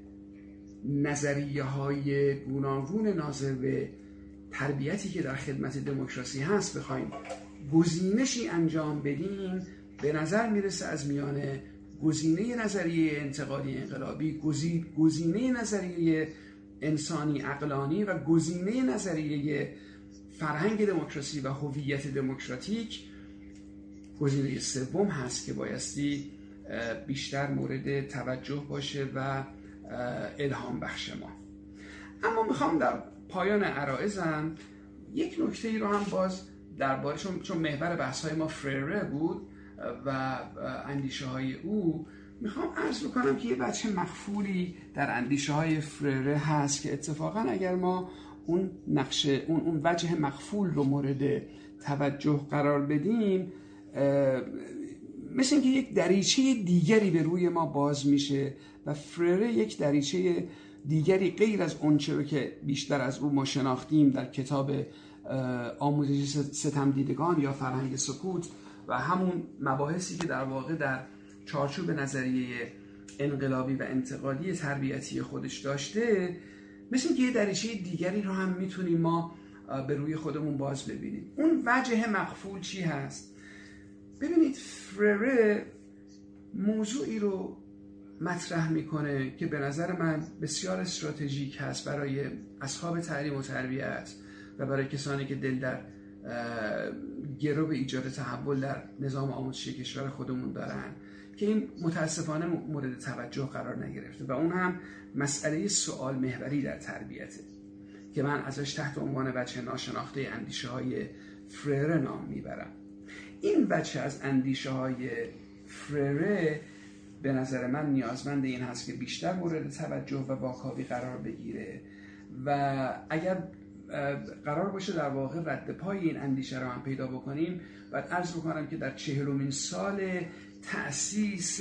نظریه های گوناگون ناظر به تربیتی که در خدمت دموکراسی هست بخوایم گزینشی انجام بدیم، به نظر میرسه از میان گزینه نظریه انتقادی انقلابی، گزینه نظریه انسانی عقلانی و گزینه نظریه فرهنگ دموکراسی و هویت دموکراتیک، گزینه سوم هست که بایستی بیشتر مورد توجه باشه و الهام بخش ما. اما میخوام در پایان عرایزم یک نکته ای رو هم باز درباره چون چون محور بحث های ما فریره بود و اندیشه های او، میخوام عرض بکنم که یه بچه مخفولی در اندیشه های فریره هست که اتفاقا اگر ما اون نقشه اون اون وجه مخفول رو مورد توجه قرار بدیم، مثل اینکه یک دریچه دیگری به روی ما باز میشه و فریره یک دریچه دیگری غیر از اونچه که بیشتر از او ما شناختیم در کتاب آموزش ستمدیدگان یا فرهنگ سکوت و همون مباحثی که در واقع در چارچوب نظریه انقلابی و انتقادی تربیتی خودش داشته، مثل اینکه یه دریچه دیگری رو هم میتونیم ما به روی خودمون باز ببینیم. اون وجه مخفول چی هست؟ ببینید، فریره موضوعی رو مطرح میکنه که به نظر من بسیار استراتژیک هست برای اصحاب تعلیم و تربیت و برای کسانی که دل در گرو به ایجاد تحول در نظام آموزشی کشور خودمون دارن که این متاسفانه مورد توجه قرار نگرفته و اون هم مسئله سوال محوری در تربیته که من ازش تحت عنوان وجه ناشناخته اندیشه های فریره نام میبرم. این وجه از اندیشه های فریره به نظر من نیازمند این هست که بیشتر مورد توجه و واکاوی قرار بگیره و اگر قرار باشه در واقع رد پای این اندیشه رو هم پیدا بکنیم، باید عرض بکنم که در چهلمین سال تأسیس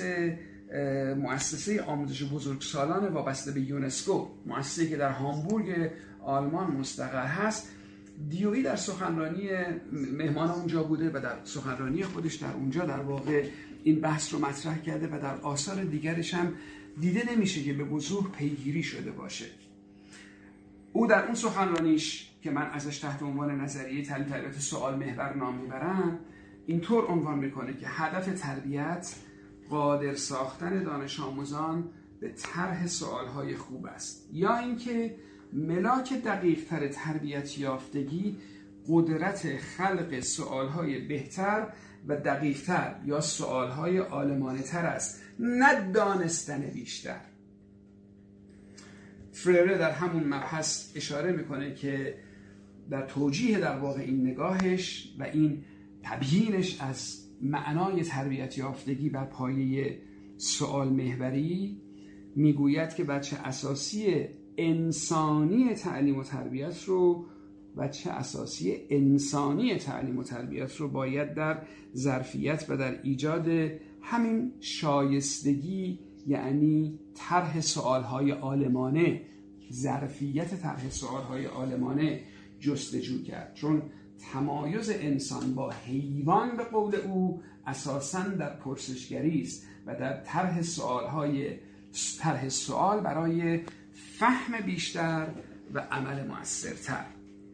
مؤسسه آموزش بزرگسالان وابسته به یونسکو، مؤسسه‌ای که در هامبورگ آلمان مستقر هست، دیویی در سخنرانی مهمان اونجا بوده و در سخنرانی خودش در اونجا در واقع این بحث رو مطرح کرده و در آثار دیگرش هم دیده نمیشه که به وضوح پیگیری شده باشه. او در اون سخنرانیش که من ازش تحت عنوان نظریه تعلیم تربیت سوال محور نام میبرم، اینطور عنوان میکنه که هدف تربیت قادر ساختن دانش آموزان به طرح سوالهای خوب است، یا اینکه ملاک دقیق‌تر تربیت یافتگی قدرت خلق سوالهای بهتر و دقیق‌تر یا سوالهای عالمانه‌تر است، نه دانستن بیشتر. فریره در همون مبحث اشاره میکنه که در توجیه در واقع این نگاهش و این تبیینش از معنای تربیت یافتگی بر پایه سوال محوری میگوید که بچه اساسی انسانی تعلیم و تربیت رو بچه اساسی انسانی تعلیم و تربیت رو باید در ظرفیت و در ایجاد همین شایستگی، یعنی طرح سوالهای عالمانه، ظرفیت طرح سوالهای عالمانه جستجو کرد، چون تمایز انسان با حیوان به قول او اساساً در پرسشگری است و در طرح سوالهای طرح سوال برای فهم بیشتر و عمل مؤثرتر.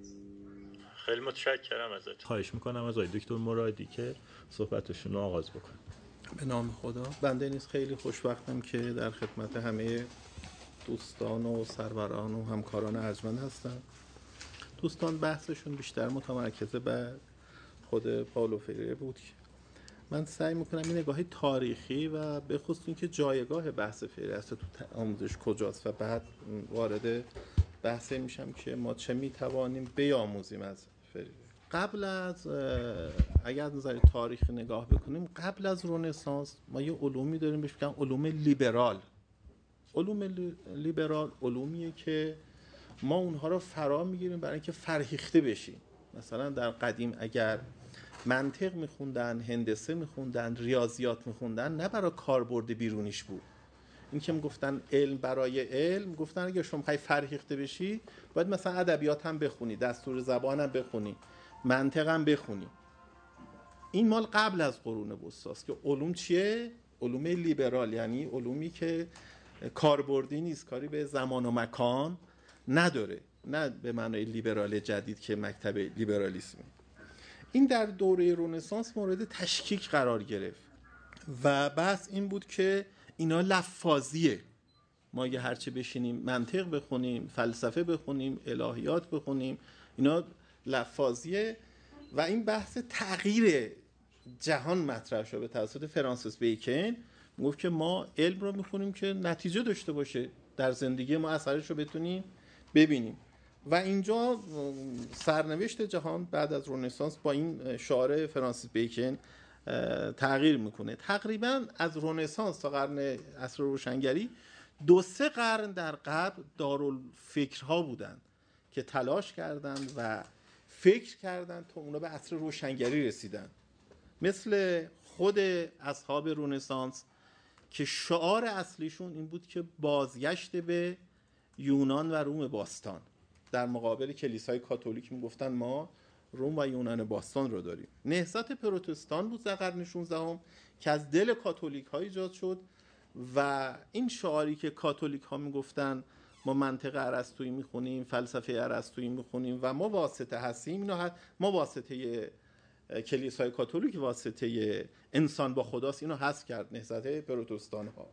خیلی متشکرم ازت. خواهش میکنم از آقای دکتر مرادی که صحبتشون رو آغاز بکنم. به نام خدا. بنده نیز خیلی خوشبختم که در خدمت همه دوستان و سروران و همکاران ارجمند هستم. دوستان بحثشون بیشتر متمرکز بر خود پائولو فریره بود. من سعی میکنم این نگاه تاریخی و به خصوص اینکه جایگاه بحث فریره است تو آموزش کجاست و بعد وارد بحث میشم که ما چه میتوانیم بیاموزیم از فریره. قبل از اگر از نظر تاریخی نگاه بکنیم، قبل از رنسانس ما یه علومی داریم بهش میگن علوم لیبرال. علوم لیبرال علومیه که ما اونها رو فرا میگیریم برای اینکه فرهیخته بشیم. مثلا در قدیم اگر منطق میخوندن، هندسه میخوندن، ریاضیات میخوندن، نه برای کاربرد بیرونیش بود. این که میگفتن علم برای علم، گفتن اگه شما میخوای فرهیخته بشی باید مثلا ادبیات هم بخونی، دستور زبان هم بخونی، منطق هم بخونی. این مال قبل از قرون وسطاست که علوم چیه؟ علوم لیبرال، یعنی علومی که کاربردی نیست، کاری به زمان و مکان نداره، نه به معنای لیبرال جدید که مکتب لیبرالیسمه. این در دوره رنسانس مورد تشکیک قرار گرفت و بحث این بود که اینا لفاظیه، ما اگه هرچه بشینیم منطق بخونیم، فلسفه بخونیم، الهیات بخونیم، اینا لفاظیه. و این بحث تغییر جهان مطرح شد به توسط فرانسیس بیکن. گفت که ما علم رو میخونیم که نتیجه داشته باشه، در زندگی ما اثرش رو بتونیم ببینیم. و اینجا سرنوشت جهان بعد از رنسانس با این شعار فرانسیس بیکن تغییر میکنه. تقریبا از رنسانس تا قرن عصر روشنگری دو سه قرن در قبل دارالفکرها بودن که تلاش کردند و فکر کردند تا اونا به عصر روشنگری رسیدن، مثل خود اصحاب رنسانس که شعار اصلیشون این بود که بازگشت به یونان و روم باستان. در مقابل کلیسای کاتولیک میگفتن ما روم و یونان باستان رو داریم. نهضت پروتستان بود در قرن شانزدهم که از دل کاتولیک ها ایجاد شد و این شعاری که کاتولیک ها میگفتن ما منطق ارسطویی میخونیم، فلسفه ارسطویی میخونیم و ما واسطه هستیم، اینو ما واسطه کلیسای کاتولیک واسطه انسان با خداست، اینو حذف کرد نهضت پروتستان ها.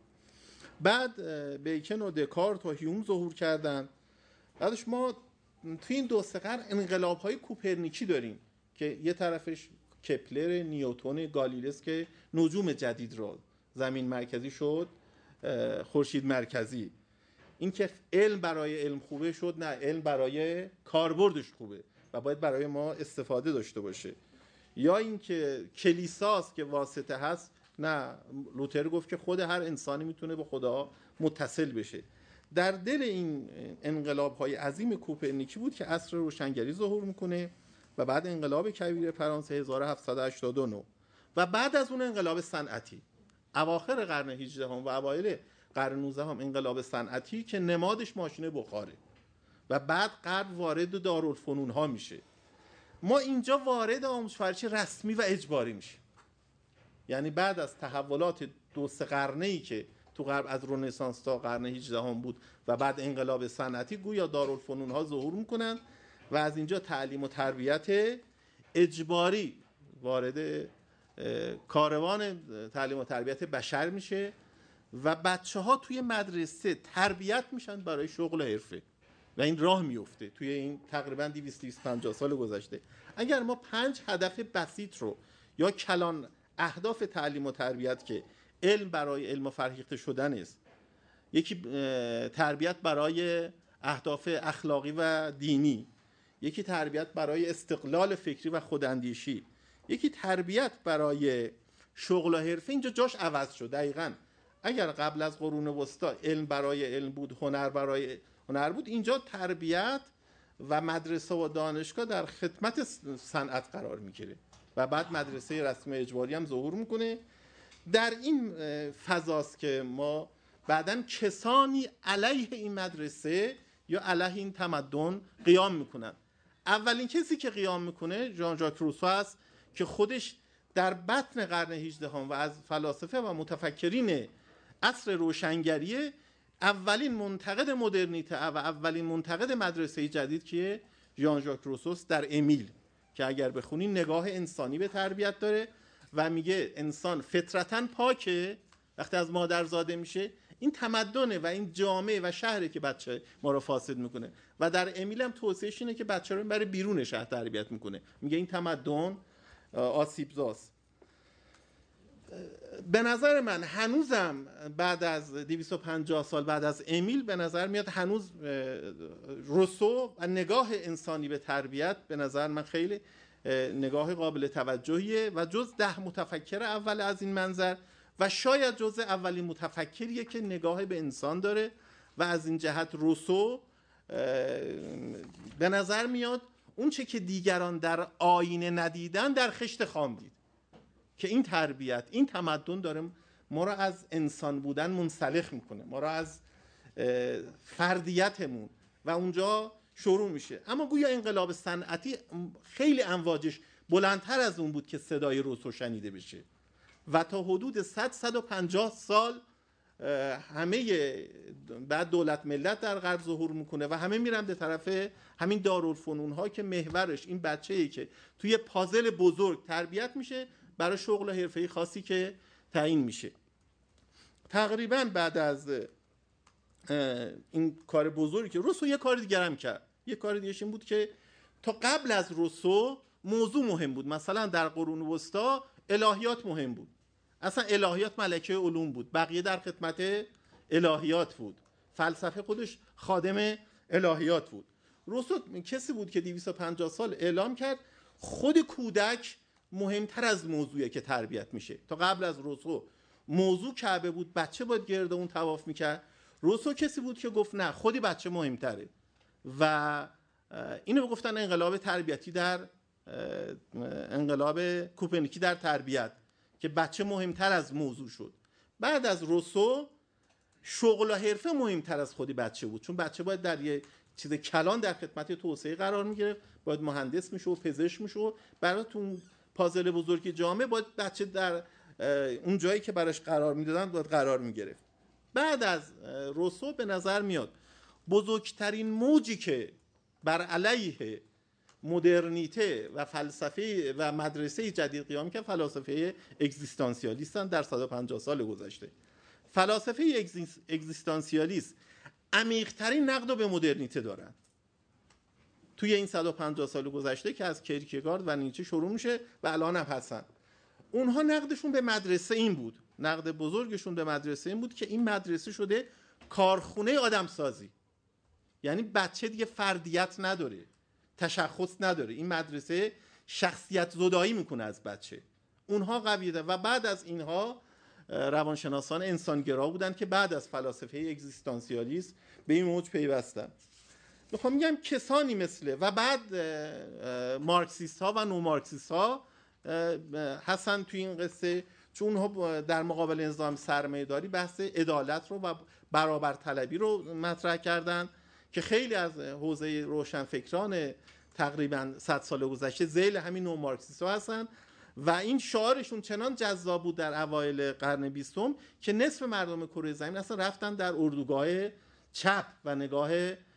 بعد بیکن و دکارت و هیوم ظهور کردن. بعدش ما توی این دو سه قرن انقلاب‌های کوپرنیکی داریم که یه طرفش کپلر، نیوتن، گالیلس که نجوم جدید رو زمین مرکزی شد، خورشید مرکزی. این که علم برای علم خوبه شد، نه، علم برای کاربردش خوبه و باید برای ما استفاده داشته باشه. یا این که کلیساست که واسطه هست، نه، لوتر گفت که خود هر انسانی میتونه به خدا متصل بشه. در دل این انقلاب‌های عظیم کوپرنیکی بود که عصر روشنگری ظهور میکنه و بعد انقلاب کبیر فرانسه هزار و هفتصد و هشتاد و نه و بعد از اون انقلاب صنعتی اواخر قرن هجدهم و اوایل قرن نوزدهم انقلاب صنعتی که نمادش ماشین بخاره و بعد غرب وارد دارالفنون ها میشه. ما اینجا وارد آموزش فرهیخته رسمی و اجباری میشیم. یعنی بعد از تحولات دو سه قرنه‌ای که تو غرب از رنسانس تا قرن هجدهم بود و بعد انقلاب صنعتی، گویا دارالفنون‌ها ظهور میکنن و از اینجا تعلیم و تربیت اجباری وارد کاروان تعلیم و تربیت بشر میشه و بچه ها توی مدرسه تربیت میشن برای شغل و حرفه و این راه میفته توی این تقریبا دویست تا پنجاه سال گذشته. اگر ما پنج هدف بسیط رو یا کلان اهداف تعلیم و تربیت که علم برای علم و فرهیخته شدن است، یکی تربیت برای اهداف اخلاقی و دینی، یکی تربیت برای استقلال فکری و خوداندیشی، یکی تربیت برای شغل و حرفه، اینجا جاش عوض شد. دقیقاً اگر قبل از قرون وسطا علم برای علم بود، هنر برای هنر بود، اینجا تربیت و مدرسه و دانشگاه در خدمت صنعت قرار میگیره و بعد مدرسه رسمی اجباری هم ظهور میکنه. در این فضاست که ما بعداً کسانی علیه این مدرسه یا علیه این تمدن قیام میکنن. اولین کسی که قیام میکنه ژان ژاک روسو است که خودش در بطن قرن هجدهم و از فلاسفه و متفکرین عصر روشنگری اولین منتقد مدرنیته و اولین منتقد مدرسه جدید که ژان ژاک روسوست در امیل، که اگر بخونی نگاه انسانی به تربیت داره و میگه انسان فطرتاً پاکه، وقتی از مادر زاده میشه این تمدنه و این جامعه و شهره که بچه ما رو فاسد میکنه و در امیل هم توصیهش اینه که بچه رو برای بیرون شهر تربیت میکنه، میگه این تمدن آسیبزاست. به نظر من هنوزم بعد از دویست و پنجاه سال بعد از امیل به نظر میاد هنوز روسو و نگاه انسانی به تربیت به نظر من خیلی نگاه قابل توجهیه و جز ده متفکر اول از این منظر و شاید جز اولین متفکریه که نگاه به انسان داره و از این جهت روسو به نظر میاد اون چه که دیگران در آینه ندیدن در خشت خام دید، که این تربیت این تمدن داره ما را از انسان بودن منسلخ میکنه، ما را از فردیتمون و اونجا شروع میشه. اما گویا انقلاب صنعتی خیلی امواجش بلندتر از اون بود که صدای روسو شنیده بشه و تا حدود صد تا صد و پنجاه سال همه بعد دولت ملت در غرب ظهور میکنه و همه میرن به طرف همین دارالفنون ها که محورش این بچه‌ای که توی پازل بزرگ تربیت میشه برای شغل حرفه‌ای خاصی که تعیین میشه. تقریبا بعد از این کار بزرگی که روسو یه کار دیگه هم کرد، یه کار دیگه‌ش این بود که تا قبل از روسو موضوع مهم بود. مثلا در قرون وسطا الهیات مهم بود، اصلا الهیات ملکه علوم بود، بقیه در خدمت الهیات بود، فلسفه خودش خادم الهیات بود. روسو کسی بود که دویست و پنجاه سال اعلام کرد خود کودک مهمتر از موضوعی که تربیت میشه. تا قبل از روسو موضوع کعبه بود، بچه باید گرد اون طواف میکرد. روسو کسی بود که گفت نه، خودی بچه مهمتره و اینو گفتن انقلاب تربیتی در انقلاب کوپرنیکی در تربیت، که بچه مهمتر از موضوع شد. بعد از روسو شغل و حرفه مهمتر از خودی بچه بود، چون بچه باید در یه چیز کلان در خدمت توسعه قرار میگرفت، باید مهندس میشه و پزشک میشه و برای اون پازل بزرگ جامعه باید بچه در اون جایی که براش قرار میدادن باید قرار میگرفت. بعد از روسو به نظر میاد بزرگترین موجی که بر علیه مدرنیته و فلسفه و مدرسه جدید قیام کرد فلاسفه اگزیستانسیالیستن در صد و پنجاه سال گذشته. فلاسفه اگزیستانسیالیست عمیق‌ترین نقد به مدرنیته دارن توی این صد و پنجاه سال گذشته که از کیرکگارد و نیچه شروع میشه و الان هم هستن. اونها نقدشون به مدرسه این بود، نقد بزرگشون به مدرسه این بود که این مدرسه شده کارخونه آدمسازی، یعنی بچه دیگه فردیت نداره، تشخص نداره، این مدرسه شخصیت زدایی میکنه از بچه. اونها قویه. و بعد از اینها روانشناسان انسانگرا بودن که بعد از فلاسفه اگزیستانسیالیسم به این موج پیوستن. میخوام میگم کسانی مثل و بعد مارکسیست ها و نو مارکسیست ها هستن توی این قصه، چون اونها در مقابل نظام سرمایه‌داری بحث عدالت رو و برابر طلبی رو مطرح کردن که خیلی از حوزه روشنفکران تقریبا صد سال گذشته ذیل همین نو مارکسیست ها هستن و این شعارشون چنان جذاب بود در اوایل قرن بیستم که نصف مردم کره زمین اصلا رفتن در اردوگاه چپ و نگاه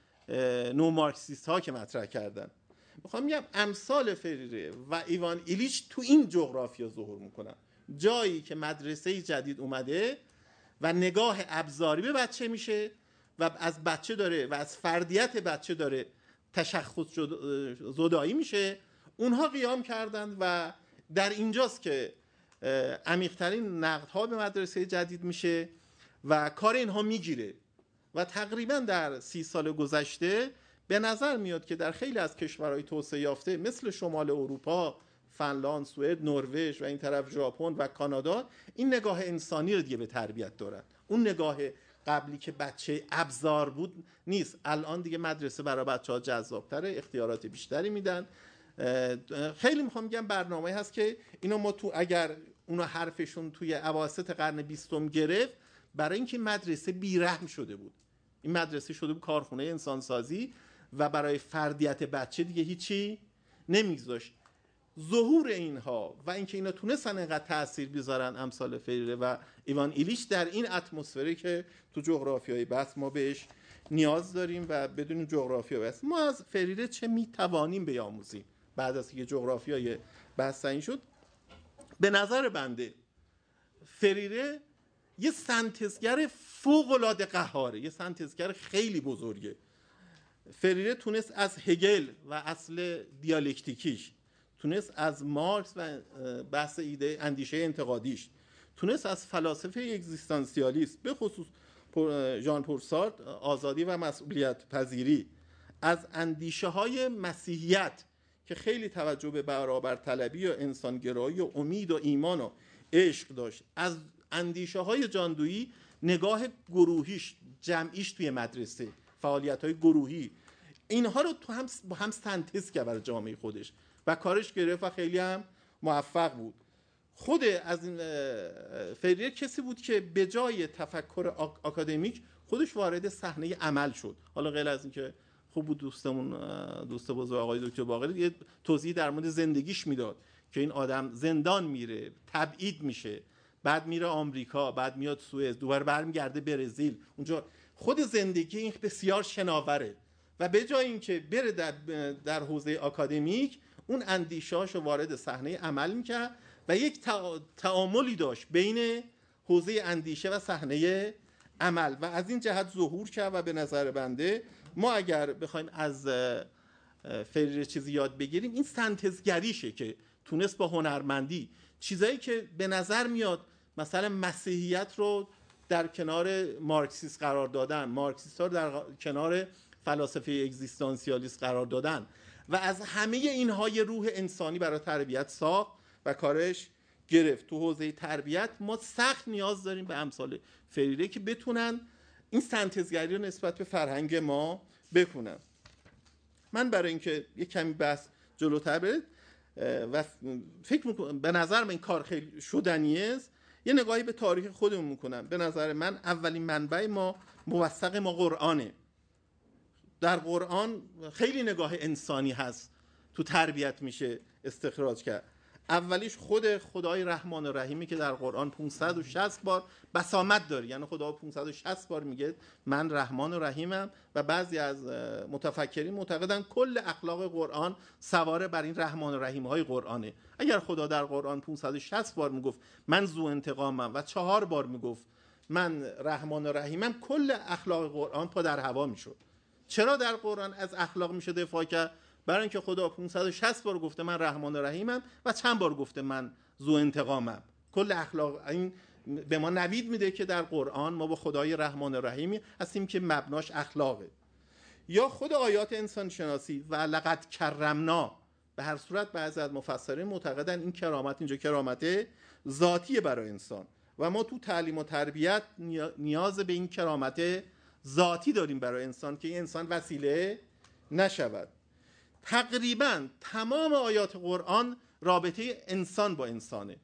نو مارکسیست ها که مطرح کردن. میخوام میگم امثال فریره و ایوان ایلیچ تو این جغرافیا ظهور میکنن، جایی که مدرسه جدید اومده و نگاه ابزاری به بچه میشه و از بچه داره و از فردیت بچه داره تشخص زدایی میشه. اونها قیام کردند و در اینجاست که عمیق‌ترین نقدها به مدرسه جدید میشه و کار اینها میگیره و تقریبا در سی سال گذشته به نظر میاد که در خیلی از کشورهای توسعه یافته مثل شمال اروپا، فنلاند، سوئد، نروژ و این طرف ژاپن و کانادا این نگاه انسانی رو دیگه به تربیت دارن. اون نگاه قبلی که بچه ابزار بود نیست، الان دیگه مدرسه برای بچه‌ها جذاب‌تره، اختیارات بیشتری میدن. خیلی میخوام بگم برنامه هست که اینو ما تو اگر اونو حرفشون توی اواسط قرن بیستم گرفت، برای اینکه مدرسه بیرحم شده بود، این مدرسه شده بود کارخونه انسانسازی و برای فردیت بچه دیگه هیچی نمیگذاشت. ظهور اینها و اینکه اینا تونستن اینقدر تأثیر بذارن امثال فریره و ایوان ایلیچ در این اتمسفری که تو جغرافیای بحث ما بهش نیاز داریم و بدون جغرافیا بحث ما از فریره چه میتوانیم بیاموزیم. بعد از اینکه جغرافیای بحث این شد، به نظر بنده فریره یه سنتزگر فوق‌العاده قهاره، یه سنتزگر خیلی بزرگه. فریره تونست از هگل و اصل دیالکتیکیش، تونست از مارکس و بحث ایده اندیشه انتقادیش، تونست از فلاسفه اگزیستانسیالیست به خصوص ژان پل سارتر آزادی و مسئولیت پذیری، از اندیشه های مسیحیت که خیلی توجه به برابر طلبی و انسانگرایی و امید و ایمان و عشق داشت، از اندیشه های جاندویی نگاه گروهیش جمعیش توی مدرسه، فعالیت های گروهی، اینها رو تو هم با هم سنتز کرد برای جامعه خودش و کارش گرفت و خیلی هم موفق بود. خود از این فریره کسی بود که به جای تفکر آکادمیک خودش وارد صحنه عمل شد. حالا غیر از این که خوب بود دوستمون دوست بزرگ آقای دکتر باقری یه توضیح در مورد زندگیش میداد که این آدم زندان میره، تبعید میشه، بعد میره آمریکا، بعد میاد سوئد، دوباره برمیگرده برزیل، اونجا خود زندگی این بسیار شناوره و به جای اینکه بره در در حوزه آکادمیک اون اندیشه‌اشو وارد صحنه عمل میکرد و یک تعاملی داشت بین حوزه اندیشه و صحنه عمل و از این جهت ظهور کرد. و به نظر بنده ما اگر بخوایم از فریره چیزی یاد بگیریم این سنتزگریشه که تونست با هنرمندی چیزایی که به نظر میاد مثلا مسیحیت رو در کنار مارکسیست قرار دادن، مارکسیست ها رو در کنار فلاسفه اگزیستانسیالیست قرار دادن و از همه اینها یه روح انسانی برای تربیت ساخت و کارش گرفت. تو حوزه تربیت ما سخت نیاز داریم به امثال فریره که بتونن این سنتزگری رو نسبت به فرهنگ ما بکنن. من برای اینکه یه کمی بحث جلوتر بره و فکر میکنم به نظر من این کار خیلی شدنیه، یه نگاهی به تاریخ خودمون میکنم. به نظر من اولین منبع ما موثق ما قرآنه. در قرآن خیلی نگاه انسانی هست تو تربیت میشه استخراج کرد. اولیش خود خدای رحمان و رحیمی که در قرآن پانصد و شصت بار بسامد داره، یعنی خدا پانصد و شصت بار میگه من رحمان و رحیمم و بعضی از متفکرین معتقدن کل اخلاق قرآن سواره بر این رحمان و رحیم های قرآنه. اگر خدا در قرآن پانصد و شصت بار میگفت من ذو انتقامم و چهار بار میگفت من رحمان و رحیمم، کل اخلاق قرآن پا در هوا میشد. چرا در قرآن از اخلاق میشه دفاع کرد؟ برای اینکه خدا پانصد و شصت بار گفته من رحمان و رحیمم و چند بار گفته من ذو انتقامم. کل اخلاق این به ما نوید میده که در قرآن ما با خدای رحمان و رحیمی هستیم که مبناش اخلاقه. یا خود آیات انسان شناسی و لقد کرمنا، به هر صورت بعضی از مفسرین معتقدن این کرامت اینجا کرامت ذاتیه برای انسان و ما تو تعلیم و تربیت نیاز به این کرامت ذاتی داریم برای انسان که این انسان وسیله نشود. تقریبا تمام آیات قرآن رابطه انسان با انسانه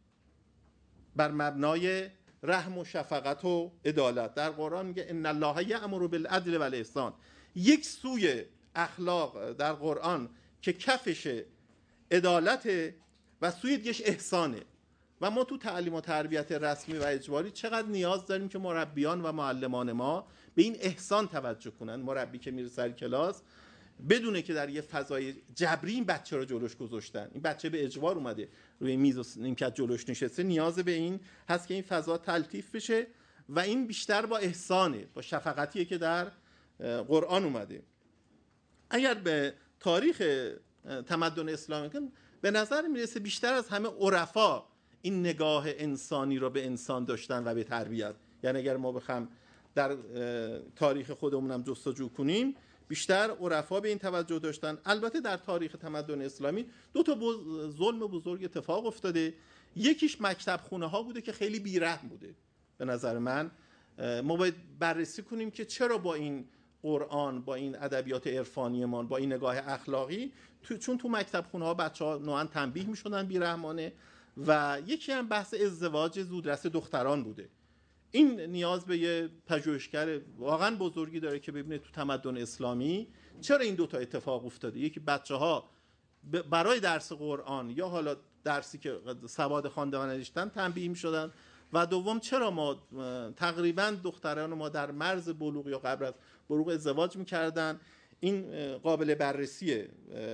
بر مبنای رحم و شفقت و عدالت. در قرآن میگه ان الله یأمر بالعدل و الاحسان. یک سوی اخلاق در قرآن که کفش عدالت و سوی دیگهش احسانه. و ما تو تعلیم و تربیت رسمی و اجباری چقدر نیاز داریم که مربیان و معلمان ما به این احسان توجه کنن. مربی که میره سر کلاس بدونه که در یه فضای جبری این بچه رو جلوش گذاشتن، این بچه به اجبار اومده روی میز و نیمکت جلوش نشسته، نیاز به این هست که این فضا تلطیف بشه و این بیشتر با احسانه، با شفقتیه که در قرآن اومده. اگر به تاریخ تمدن اسلامی کنیم به نظر میرسه بیشتر از همه عرفا این نگاه انسانی رو به انسان داشتن و به تربیت. یعنی اگر ما بخوام در تاریخ خودمونم جستجو کنیم بیشتر عرفا به این توجه داشتن. البته در تاریخ تمدن اسلامی دو تا ظلم بزرگ اتفاق افتاده. یکیش مکتب خونه ها بوده که خیلی بیرحم بوده. به نظر من ما باید بررسی کنیم که چرا با این قرآن، با این ادبیات عرفانیمان، با این نگاه اخلاقی تو، چون تو مکتب خونه ها بچه‌ها نوعاً تنبیه می‌شدن بیرحمانه. و یکی هم بحث ازدواج زودرس دختران بوده. این نیاز به یه پژوهشگر واقعا بزرگی داره که ببینه تو تمدن اسلامی چرا این دوتا اتفاق افتاده. یکی بچه ها برای درس قرآن یا حالا درسی که سواد خوانده و نوشتن تنبیه می‌شدن و دوم چرا ما تقریبا دختران ما در مرز بلوغ یا قبل از بلوغ ازدواج می‌کردن. این قابل بررسیه.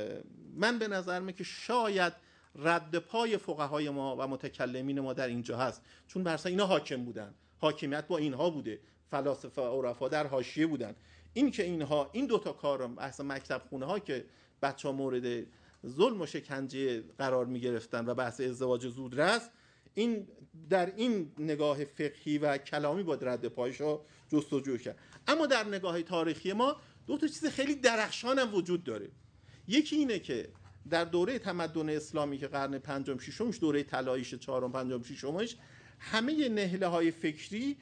من به نظر میاد که شاید رد پای فقهای ما و متکلمین ما در اینجا هست، چون برسا اینا حاکم بودن، حاکمیت با اینها بوده، فلاسفه و عرفا در حاشیه بودن. این که اینها این دوتا کار رو اصلا مکتب خونه ها که بچه ها مورد ظلم و شکنجه قرار می گرفتن و بحث ازدواج زودرس، این در این نگاه فقهی و کلامی با رد پایش رو جستجو کرد. اما در نگاه تاریخی ما دو تا چیز خیلی درخشان هم وجود داره. یکی اینه که در دوره تمدن اسلامی که قرن پنجم ششمش دوره طلاییش، چهارم پنجم ششمش، همه نهله های فکری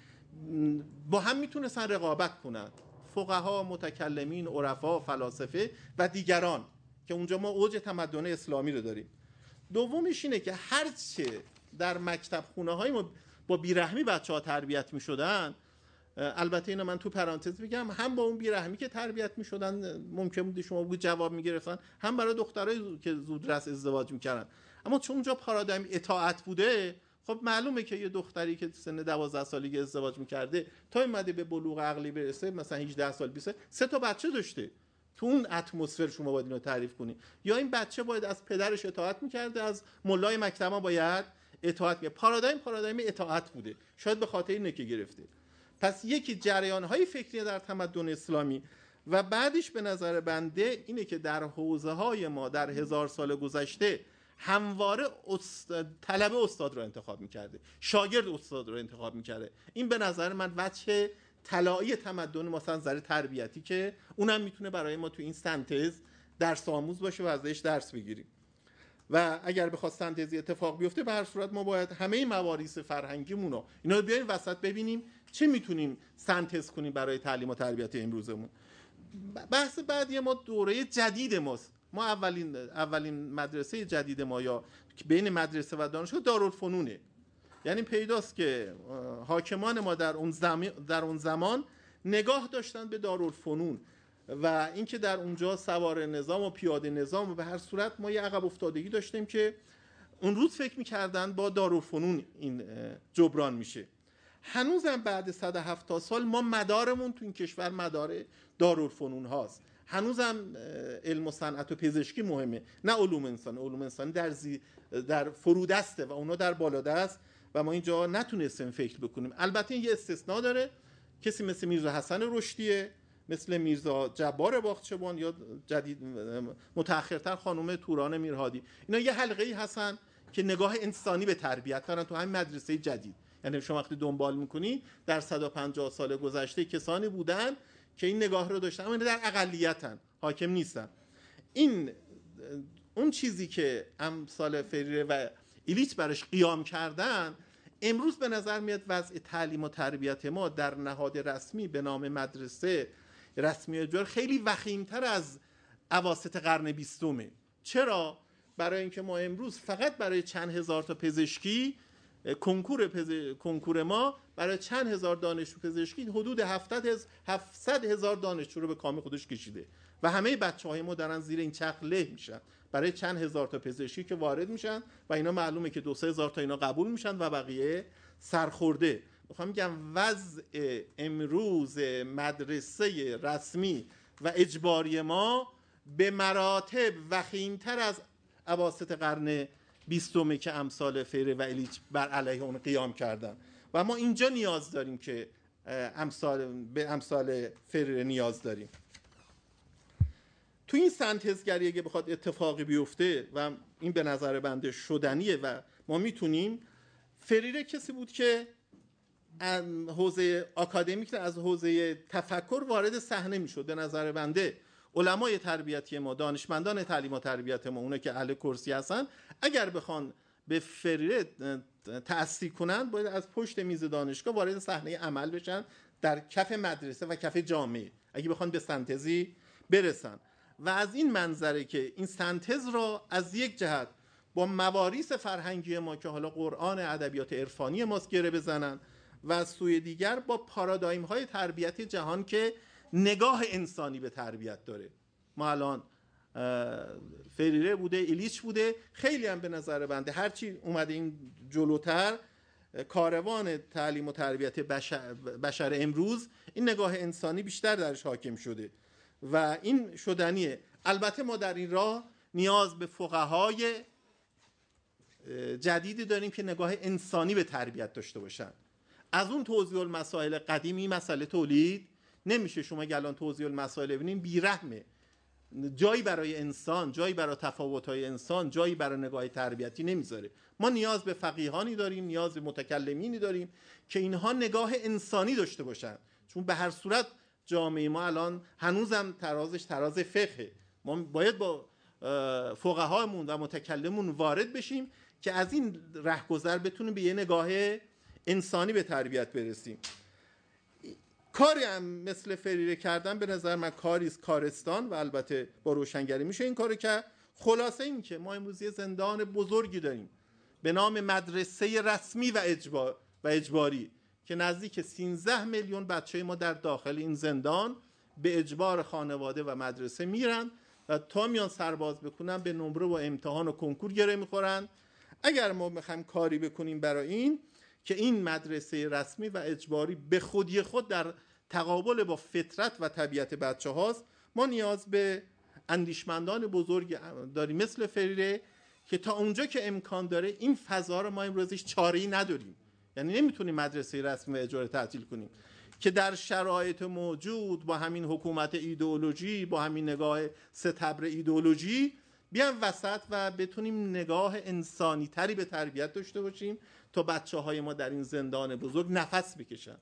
با هم میتونستن رقابت کنن. فقها، متکلمین، عرفا، فلاسفه و دیگران که اونجا ما اوج تمدن اسلامی رو داریم. دومیش اینه که هرچه در مکتب خونه های ما با بیرحمی بچه ها تربیت میشدن، البته اینو من تو پرانتز بگم، هم با اون بیرحمی که تربیت میشدن ممکن بود شما بود جواب میگرفتن، هم برای دخترایی که زودرس ازدواج میکردن. اما چون اونجا پارادایم اطاعت بوده، خب معلومه که یه دختری که سن دوازده سالگی ازدواج میکرده تا اومده به بلوغ عقلی برسه، مثلا هجده سال بیست سه تا بچه داشته. تو اون اتمسفر شما باید اینو تعریف کنی. یا این بچه باید از پدرش اطاعت میکرده، از مولای مکتبا باید اطاعت میکرد. پارادایم پارادایم اطاعت بوده. شاید به خاطر اینه که گرفته. پس یکی جریان‌های فکری در تمدن اسلامی و بعدش به نظر بنده اینه که در حوزه‌های ما در هزار سال گذشته همواره است... طلبه استاد رو انتخاب می‌کرده، شاگرد استاد رو انتخاب می‌کرده. این به نظر من وجه طلایی تمدن مثلا نظر تربیتی که اونم میتونه برای ما تو این سنتز درس آموز باشه و ازش درس بگیریم. و اگر بخواد سنتزی اتفاق بیفته به هر صورت ما باید همه مواریث فرهنگیمون رو اینا رو بیاریم وسط ببینیم چه میتونیم سنتز کنیم برای تعلیم و تربیت امروزمون. بحث بعدی ما دوره جدید ماست. ما اولین اولین مدرسه جدید ما یا بین مدرسه و دانشگاه دارالفنونه. یعنی پیداست که حاکمان ما در اون زمان در اون زمان نگاه داشتن به دارالفنون و اینکه در اونجا سوار نظام و پیاده نظام و به هر صورت ما یه عقب افتادگی داشتیم که اون روز فکر می‌کردن با دارالفنون این جبران میشه. هنوزم بعد صد و هفتاد سال ما مدارمون تو این کشور مدار دارالفنون هاست. هنوزم علم و صنعت و پزشکی مهمه، نه علوم انسان. علوم انسانی در زی در فرودسته و اونا در بالادست و ما اینجا نتونستیم فکر بکنیم. البته یه استثناء داره، کسی مثل میرزا حسن رشدیه، مثل میرزا جبار باغچبان یا جدید متأخرتر خانم توران میرهادی. اینا یه حلقه‌ای هستن که نگاه انسانی به تربیت دارن تو همین مدرسه جدید. یعنی شما وقتی دنبال میکنی در صد و پنجاه سال گذشته کسانی بودن که این نگاه رو داشتن، اما در اقلیتن، حاکم نیستن. این اون چیزی که امثال فریره و ایلیچ براش قیام کردن، امروز به نظر میاد وضع تعلیم و تربیت ما در نهاد رسمی به نام مدرسه رسمی اجباری خیلی وخیم‌تر از اواسط قرن بیستمه. چرا؟ برای اینکه ما امروز فقط برای چند هزار تا پزشکی کنکور پز... کنکور ما برای چند هزار دانشجو پزشکی حدود هفتصد هزار دانشجو رو به کام خودش کشیده و همه بچه‌های ما دارن زیر این چرخ له میشن. برای چند هزار تا پزشکی که وارد میشن و اینا معلومه که دو سه هزار تا اینا قبول میشن و بقیه سرخورده. میخوام میگم وضع امروز مدرسه رسمی و اجباری ما به مراتب وخیمتر از اواسط قرن بیستم که امثال فریره و الیچ بر علیه اون قیام کردن و ما اینجا نیاز داریم که امثال به امثال فریره نیاز داریم. تو این سنتزگری اگه بخواد اتفاقی بیفته و این به نظر بنده شدنیه و ما میتونیم، فریره کسی بود که از حوزه آکادمیک از حوزه تفکر وارد صحنه میشد. به نظر بنده علمای تربیتی ما، دانشمندان تعلیم و تربیت ما، اونه که اهل کرسی هستن، اگر بخوان به فریره تأثیر کنن باید از پشت میز دانشگاه وارد صحنه عمل بشن در کف مدرسه و کف جامعه اگه بخوان به سنتزی برسن. و از این منظره که این سنتز را از یک جهت با مواریث فرهنگی ما که حالا قرآن ادبیات عرفانی ماست گره بزنن و از سوی دیگر با پارادایم های تربیتی جهان که نگاه انسانی به تربیت داره. ما الان فریره بوده، ایلیچ بوده، خیلی هم به نظر بنده هرچی اومده این جلوتر کاروان تعلیم و تربیت بشر, بشر امروز این نگاه انسانی بیشتر درش حاکم شده و این شدنیه. البته ما در این راه نیاز به فقهای جدیدی داریم که نگاه انسانی به تربیت داشته باشن. از اون توضیح المسائل قدیمی مسئله تولید نمیشه. شما الان توضیح المسائل ببینین بیرحمه، جایی برای انسان، جایی برای تفاوت‌های انسان، جایی برای نگاه تربیتی نمیذاره. ما نیاز به فقیهانی داریم، نیاز به متکلمینی داریم که اینها نگاه انسانی داشته باشن، چون به هر صورت جامعه ما الان هنوزم ترازش تراز فقهه. ما باید با فقهامون و متکلمون وارد بشیم که از این رهگذر بتونیم به یه نگاه انسانی به تربیت برسیم. کاری هم مثل فریره کردن به نظر من کاریست کارستان و البته با روشنگری میشه این کارو کرد. خلاصه این که ما امروز یه زندان بزرگی داریم به نام مدرسه رسمی و اجبار و اجباری که نزدیک سیزده میلیون بچه ما در داخل این زندان به اجبار خانواده و مدرسه میرن و تا میان سرباز بکنن به نمره و امتحان و کنکور گره میخورن. اگر ما میخوایم کاری بکنیم برای این که این مدرسه رسمی و اجباری به خودی خود در تقابل با فطرت و طبیعت بچه هاست، ما نیاز به اندیشمندان بزرگ داریم مثل فریره که تا اونجا که امکان داره این فضا رو ما امروزش چاره‌ای نداریم. یعنی نمیتونیم مدرسه رسمی و اجباری تعطیل کنیم که در شرایط موجود با همین حکومت ایدئولوژی، با همین نگاه ستبر ایدئولوژی بیان وسط و بتونیم نگاه انسانی تری به تربیت داشته باشیم تا بچه های ما در این زندان بزرگ نفس بکشن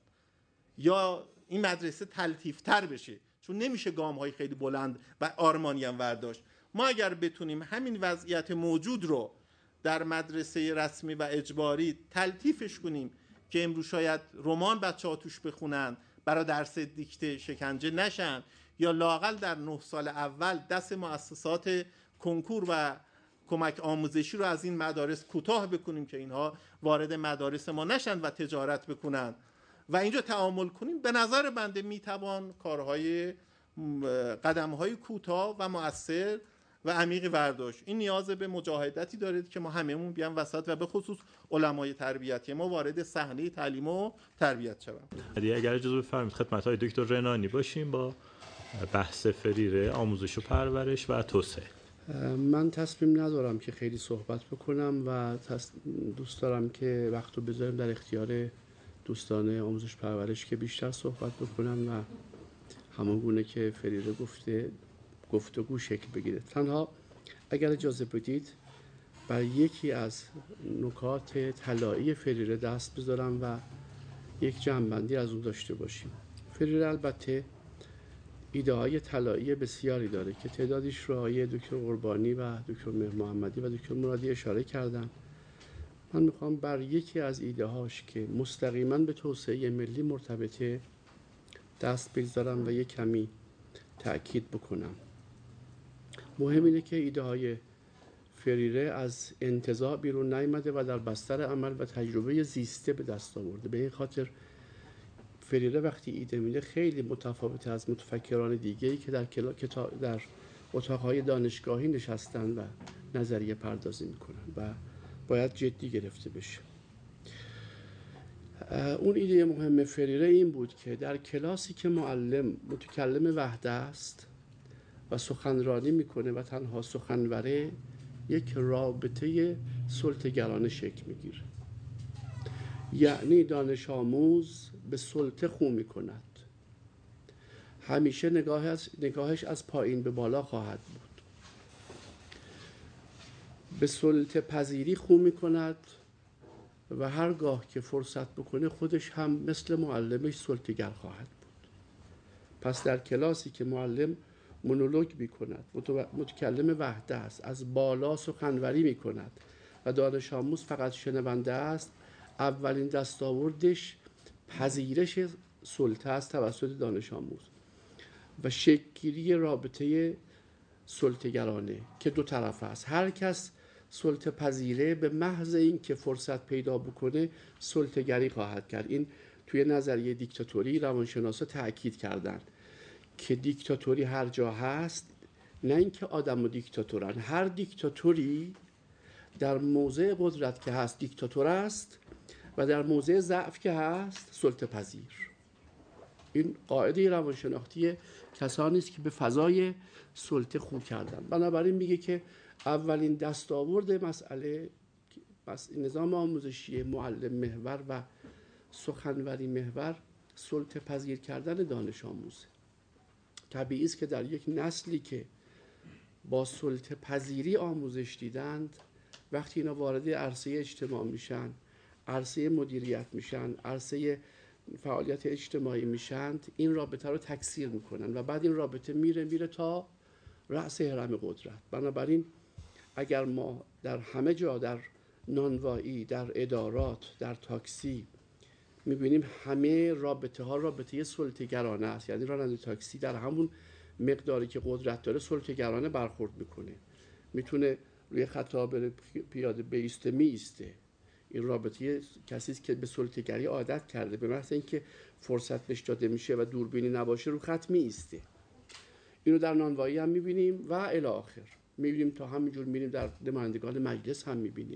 یا این مدرسه تلطیف تر بشه، چون نمیشه گام های خیلی بلند و آرمانی هم ورداشت. ما اگر بتونیم همین وضعیت موجود رو در مدرسه رسمی و اجباری تلطیفش کنیم که امروز شاید رمان بچه ها توش بخونن، برای درس دیکته شکنجه نشن، یا لااقل در نه سال اول دست مؤسسات کنکور و کمک آموزشی رو از این مدارس کوتاه بکنیم که اینها وارد مدارس ما نشن و تجارت بکنن و اینجا تعامل کنیم، به نظر بنده میتوان کارهای قدمهای کوتاه و مؤثر و عمیقی برداشت. این نیاز به مجاهدتی داره که ما هممون بیان وسط و به خصوص علمای تربیتی ما وارد صحنه تعلیم و تربیت شویم. اگر اجازه بفرمایید خدمت‌های دکتر رنانی باشیم با بحث فریره، آموزش و پرورش و توسعه. من تصمیم ندارم که خیلی صحبت بکنم و دوست دارم که وقت رو بذاریم در اختیار دوستان آموزش پرورش که بیشتر صحبت بکنن و همون گونه که فریره گفته گفتگو شکل بگیره. تنها اگر اجازه بدید بر یکی از نکات طلایی فریره دست بذارم و یک جمع‌بندی از اون داشته باشیم. فریره البته ایده های طلایی بسیاری داره که تعدادیش رو آقای دکتر قربانی و دکتر مهر محمدی و دکتر مرادی اشاره کردن. من میخوام بر یکی از ایده هاش که مستقیما به توسعه ملی مرتبطه دست بگذارم و یک کمی تأکید بکنم. مهم اینه که ایده های فریره از انتزاع بیرون نیامده و در بستر عمل و تجربه زیسته به دست آورده. به این خاطر فریره وقتی ایده میده خیلی متفاوته از متفکران دیگه‌ای که در کتاب در اتاقهای دانشگاهی نشستن و نظریه پردازی میکنن و باید جدی گرفته بشه. اون ایده مهم فریره این بود که در کلاسی که معلم متکلم وحده است و سخنرانی میکنه و تنها سخنوره، یک رابطه سلطه‌گرانه شکل میگیره. یعنی دانش آموز به سلطه خو میکند، همیشه نگاه از نگاهش از پایین به بالا خواهد بود، به سلطه پذیری خو میکند و هرگاه که فرصت بکنه خودش هم مثل معلمش سلطه‌گر خواهد بود. پس در کلاسی که معلم مونولوگ میکند، متکلم وحده است، از بالا سخنوری میکند و دانش آموز فقط شنونده است، اولین دستاوردش پذیرش سلطه است توسط دانش آموز و شکل‌گیری رابطه سلطه‌گرانه که دو طرفه است. هر کس سلطه پذیره به محض این که فرصت پیدا بکنه سلطه‌گری خواهد کرد. این توی نظریه دیکتاتوری روانشناسا تأکید کردن که دیکتاتوری هر جا هست، نه اینکه آدم و دیکتاتورن، هر دیکتاتوری در موضع قدرت که هست دیکتاتور است و در موضع ضعف که هست سلطه پذیر. این قاعده روانشناختی کسانی است که به فضای سلطه خو کردن. بنابراین میگه که اولین دستاورد مسئله نظام آموزشی معلم محور و سخنوری محور سلطه پذیر کردن دانش آموزه. طبیعی است که در یک نسلی که با سلطه پذیری آموزش دیدند، وقتی اینا وارد عرصه اجتماع میشن، عرصه مدیریت میشن، عرصه فعالیت اجتماعی میشند، این رابطه رو تکثیر میکنن و بعد این رابطه میره میره تا رأس هرم قدرت. بنابراین اگر ما در همه جا، در نانوایی، در ادارات، در تاکسی میبینیم همه رابطه ها رابطه سلطه‌گرانه است، یعنی راننده تاکسی در همون مقداری که قدرت داره سلطه‌گرانه برخورد میکنه، میتونه روی خطا بره پیاده بیسته میسته. این رابطه کسی است که به سلطه‌گری عادت کرده، به محض اینکه فرصت بهش داده میشه و دوربینی نباشه رو خط میسته. اینو در نانوایی هم میبینیم و الی آخر میبینیم، تا همینجور میبینیم در نمایندگان مجلس هم میبینیم.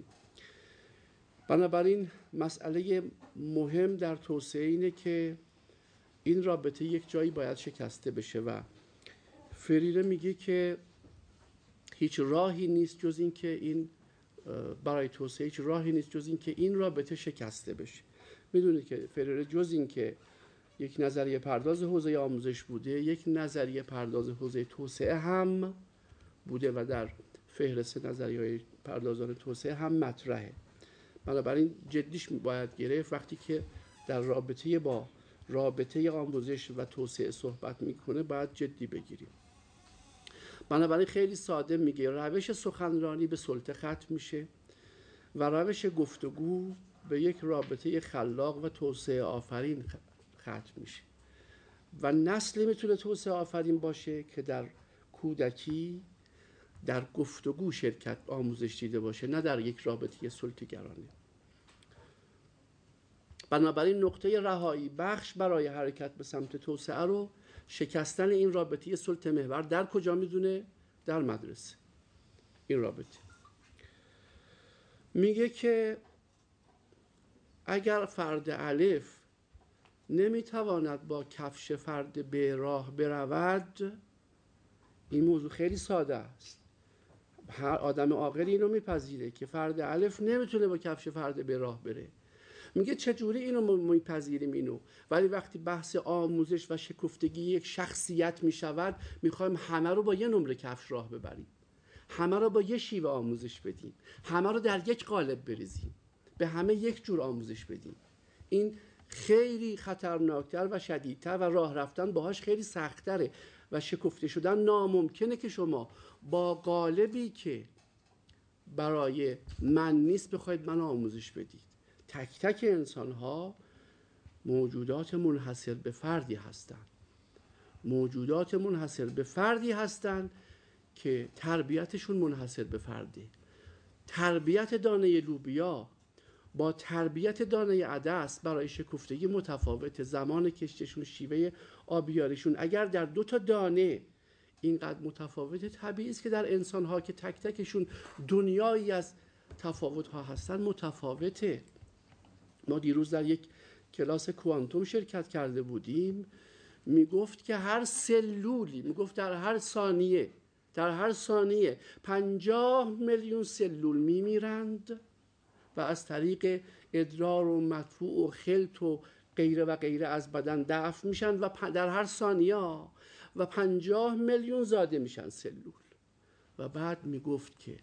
بنابراین مسئله مهم در توسعه اینه که این رابطه یک جایی باید شکسته بشه و فریره میگه که هیچ راهی نیست جز این که این برای توسعه هیچ راهی نیست جز این که این رابطه شکسته بشه. میدونید که فریره جز این که یک نظریه پرداز حوزه آموزش بوده، یک نظریه پرداز حوزه توسعه هم بوده و در فهرست نظریه‌های پردازان توسعه هم مطرحه. بنابراین جدیش باید گرفت. وقتی که در رابطه با رابطه آموزش و توسعه صحبت میکنه باید جدی بگیریم. بنابراین خیلی ساده میگه روش سخنرانی به سلطه ختم میشه و روش گفتگو به یک رابطه خلاق و توسعه آفرین ختم میشه و نسلی میتونه توسعه آفرین باشه که در کودکی در گفتگو شرکت آموزش دیده باشه، نه در یک رابطه سلطه‌گرانه. بنابراین نقطه رهایی بخش برای حرکت به سمت توسعه رو شکستن این رابطه سلطه محور در کجا میدونه؟ در مدرسه. این رابطه میگه که اگر فرد الف نمیتواند با کفش فرد ب راه برود، این موضوع خیلی ساده است، هر آدم عاقلی اینو میپذیره که فرد الف نمیتونه با کفش فرد ب راه بره. میگه چجوری اینو میپذیریم اینو؟ ولی وقتی بحث آموزش و شکفتگی یک شخصیت میشود، میخوایم همه رو با یه نمره کفش راه ببریم، همه رو با یه شیوه آموزش بدیم، همه رو در یک قالب بریزیم، به همه یک جور آموزش بدیم. این خیلی خطرناکتر و شدیدتر و راه رفتن باهاش خیلی سخت‌تره و شکفته شدن ناممکنه که شما با قالبی که برای من نیست بخواید من آموزش بدید. تک تک انسان ها موجودات منحصر به فردی هستند، موجودات منحصر به فردی هستند که تربیتشون منحصر به فرده. تربیت دانه لوبیا با تربیت دانه عدس برای شکفتگی متفاوته. زمان کشتشون، شیوه آبیاریشون. اگر در دو تا دانه اینقدر متفاوته، طبیعی است که در انسان‌ها که تک تکشون دنیایی از تفاوت‌ها هستن متفاوته. ما دیروز در یک کلاس کوانتوم شرکت کرده بودیم، میگفت که هر سلولی، میگفت در هر ثانیه در هر ثانیه پنجاه میلیون سلول میمیرند و از طریق ادرار و مدفوع و خلط و غیره و غیره از بدن دفع میشن و در هر ثانیه و پنجاه میلیون زاده میشن سلول. و بعد میگفت که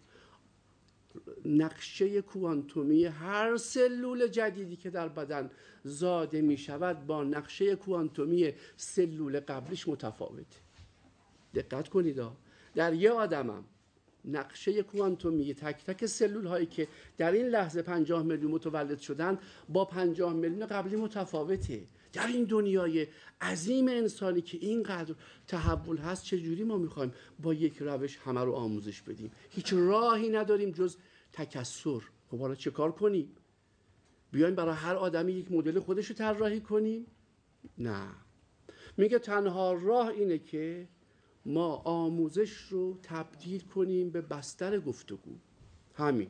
نقشه کوانتومی هر سلول جدیدی که در بدن زاده میشود با نقشه کوانتومی سلول قبلیش متفاوته. دقت کنید، در یه آدمم نقشه کوانتومی تک تک سلول هایی که در این لحظه پنجاه میلیون متولد شدن با پنجاه میلیون قبلی متفاوته. در این دنیای عظیم انسانی که اینقدر تحول هست، چجوری ما میخوایم با یک روش همه رو آموزش بدیم؟ هیچ راهی نداریم جز تکثر. خب حالا چه کار کنیم؟ بیایم برای هر آدمی یک مدل خودش رو طراحی کنیم؟ نه. میگه تنها راه اینه که ما آموزش رو تبدیل کنیم به بستر گفتگو. همین.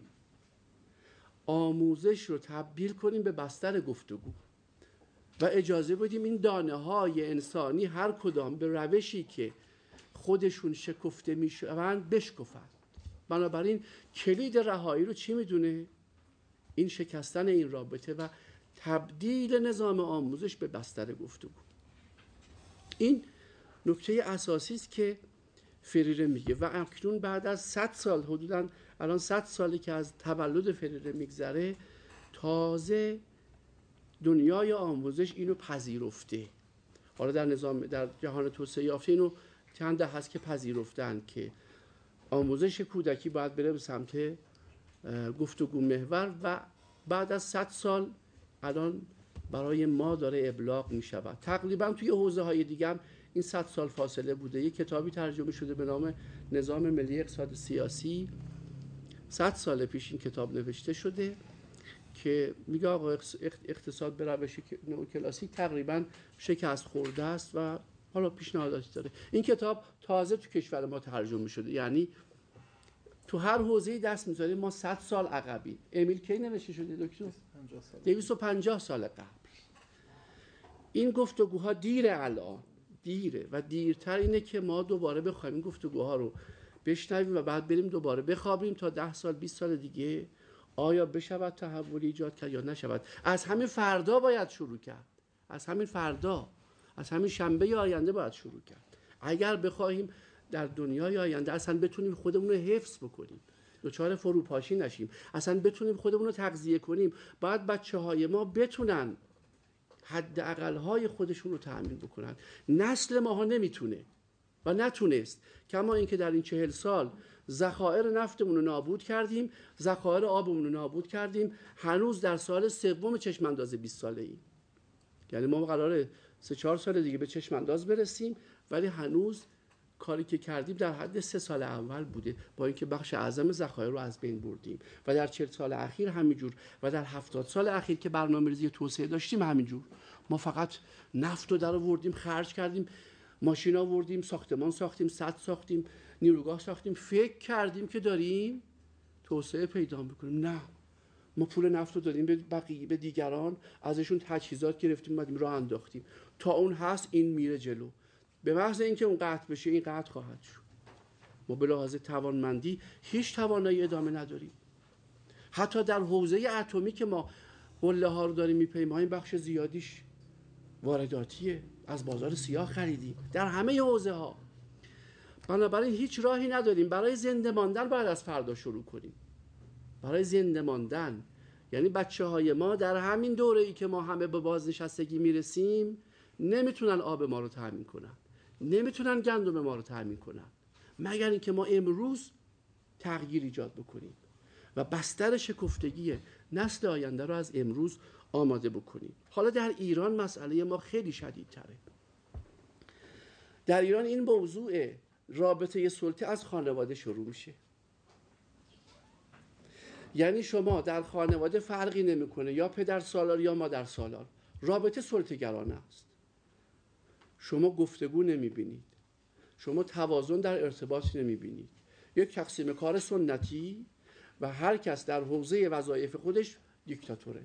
آموزش رو تبدیل کنیم به بستر گفتگو و اجازه بدیم این دانه های انسانی هر کدام به روشی که خودشون شکفته میشوند بشکفند. بنابراین کلید رهایی رو چی میدونه؟ این شکستن این رابطه و تبدیل نظام آموزش به بستر گفتگو. این نکته اساسی است که فریره میگه و اکنون بعد از صد سال، حدوداً الان صد سالی که از تولد فریره میگذره، تازه دنیای آموزش اینو پذیرفته. حالا در نظام در جهان توسعه یافته اینو چند دهه هست که پذیرفتن که آموزش کودکی باید بره به سمت گفتگو محور و بعد از صد سال الان برای ما داره ابلاغ می شود. تقریبا توی حوزه های دیگه هم این صد سال فاصله بوده. یک کتابی ترجمه شده به نام نظام ملی اقتصاد سیاسی، صد سال پیش این کتاب نوشته شده که میگه آقا اقتصاد به روش نئوکلاسیک تقریبا شکست خورده است و حالا پیشنهاداتی داره. این کتاب تازه تو کشور ما ترجمه شده، یعنی تو هر حوزه‌ای دست می‌ذاریم ما صد سال عقبی. امیل کی نوشته شده دکتر؟ دویست و پنجاه سال قبل. این گفتگوها دیره، الان دیره و دیرتر اینه که ما دوباره بخوایم این گفتگوها رو بشنویم و بعد بریم دوباره بخوابیم تا ده سال بیست سال دیگه آیا بشود تحول ایجاد کرد یا نشود. از همین فردا باید شروع کرد. از همین فردا، از همین شنبه آینده باید شروع کرد. اگر بخواهیم در دنیای آینده اصلا بتونیم خودمون رو حفظ بکنیم، دچار فروپاشی نشیم، اصلا بتونیم خودمون رو تغذیه کنیم، باید بچه‌های ما بتونن حداقل‌های خودشون رو تأمین بکنن. نسل ماها نمیتونه و نتونست، کما اینکه در این چهل سال ذخایر نفتمون رو نابود کردیم، ذخایر آبمون رو نابود کردیم، هنوز در سال سوم چشم انداز بیست ساله ایم. یعنی ما قراره سه چهار سال دیگه به چشم انداز برسیم، ولی هنوز کاری که کردیم در حد سه سال اول بوده، با اینکه بخش اعظم ذخایر رو از بین بردیم. و در چهل سال اخیر همینجور و در هفتاد سال اخیر که برنامه‌ریزی توسعه داشتیم همینجور. ما فقط نفت رو در آوردیم، خرج کردیم، ماشین آوردیم، ساختمان ساختیم، سد ساختیم، نیروگاه ساختیم، فکر کردیم که داریم توسعه پیدا می‌کنیم. نه، ما پول نفت رو دادیم به بقیه، به دیگران، ازشون تجهیزات گرفتیم، بعدیم راه انداختیم. تا اون هست این میره جلو. به محض اینکه اون قطع بشه این قطع خواهد شد. ما به لحاظ توانمندی هیچ توانایی ادامه نداریم. حتی در حوزه اتمی که ما قله ها رو داریم میپیماییم، بخش زیادیش وارداتیه، از بازار سیاه خریدیم در همه حوزه ها. بنابراین هیچ راهی نداریم. برای زنده ماندن باید از فردا شروع کنیم. برای زنده ماندن یعنی بچه های ما در همین دوره‌ای که ما همه به بازنشستگی میرسیم نمیتونن آب ما رو تامین کنن، نمیتونن گندم ما رو تامین کنن، مگر اینکه ما امروز تغییر ایجاد بکنیم و بستر شکفتگی نسل آینده رو از امروز آماده بکنیم. حالا در ایران مسئله ما خیلی شدیدتره. در ایران این موضوع رابطه سلطه از خانواده شروع میشه. یعنی شما در خانواده فرقی نمیکنه، یا پدر سالار یا مادر سالار، رابطه سلطه‌گرانه است. شما گفتگو نمیبینید، شما توازن در ارتباط نمیبینید. یک تقسیم کار سنتی و هر کس در حوزه وظایف خودش دیکتاتوره.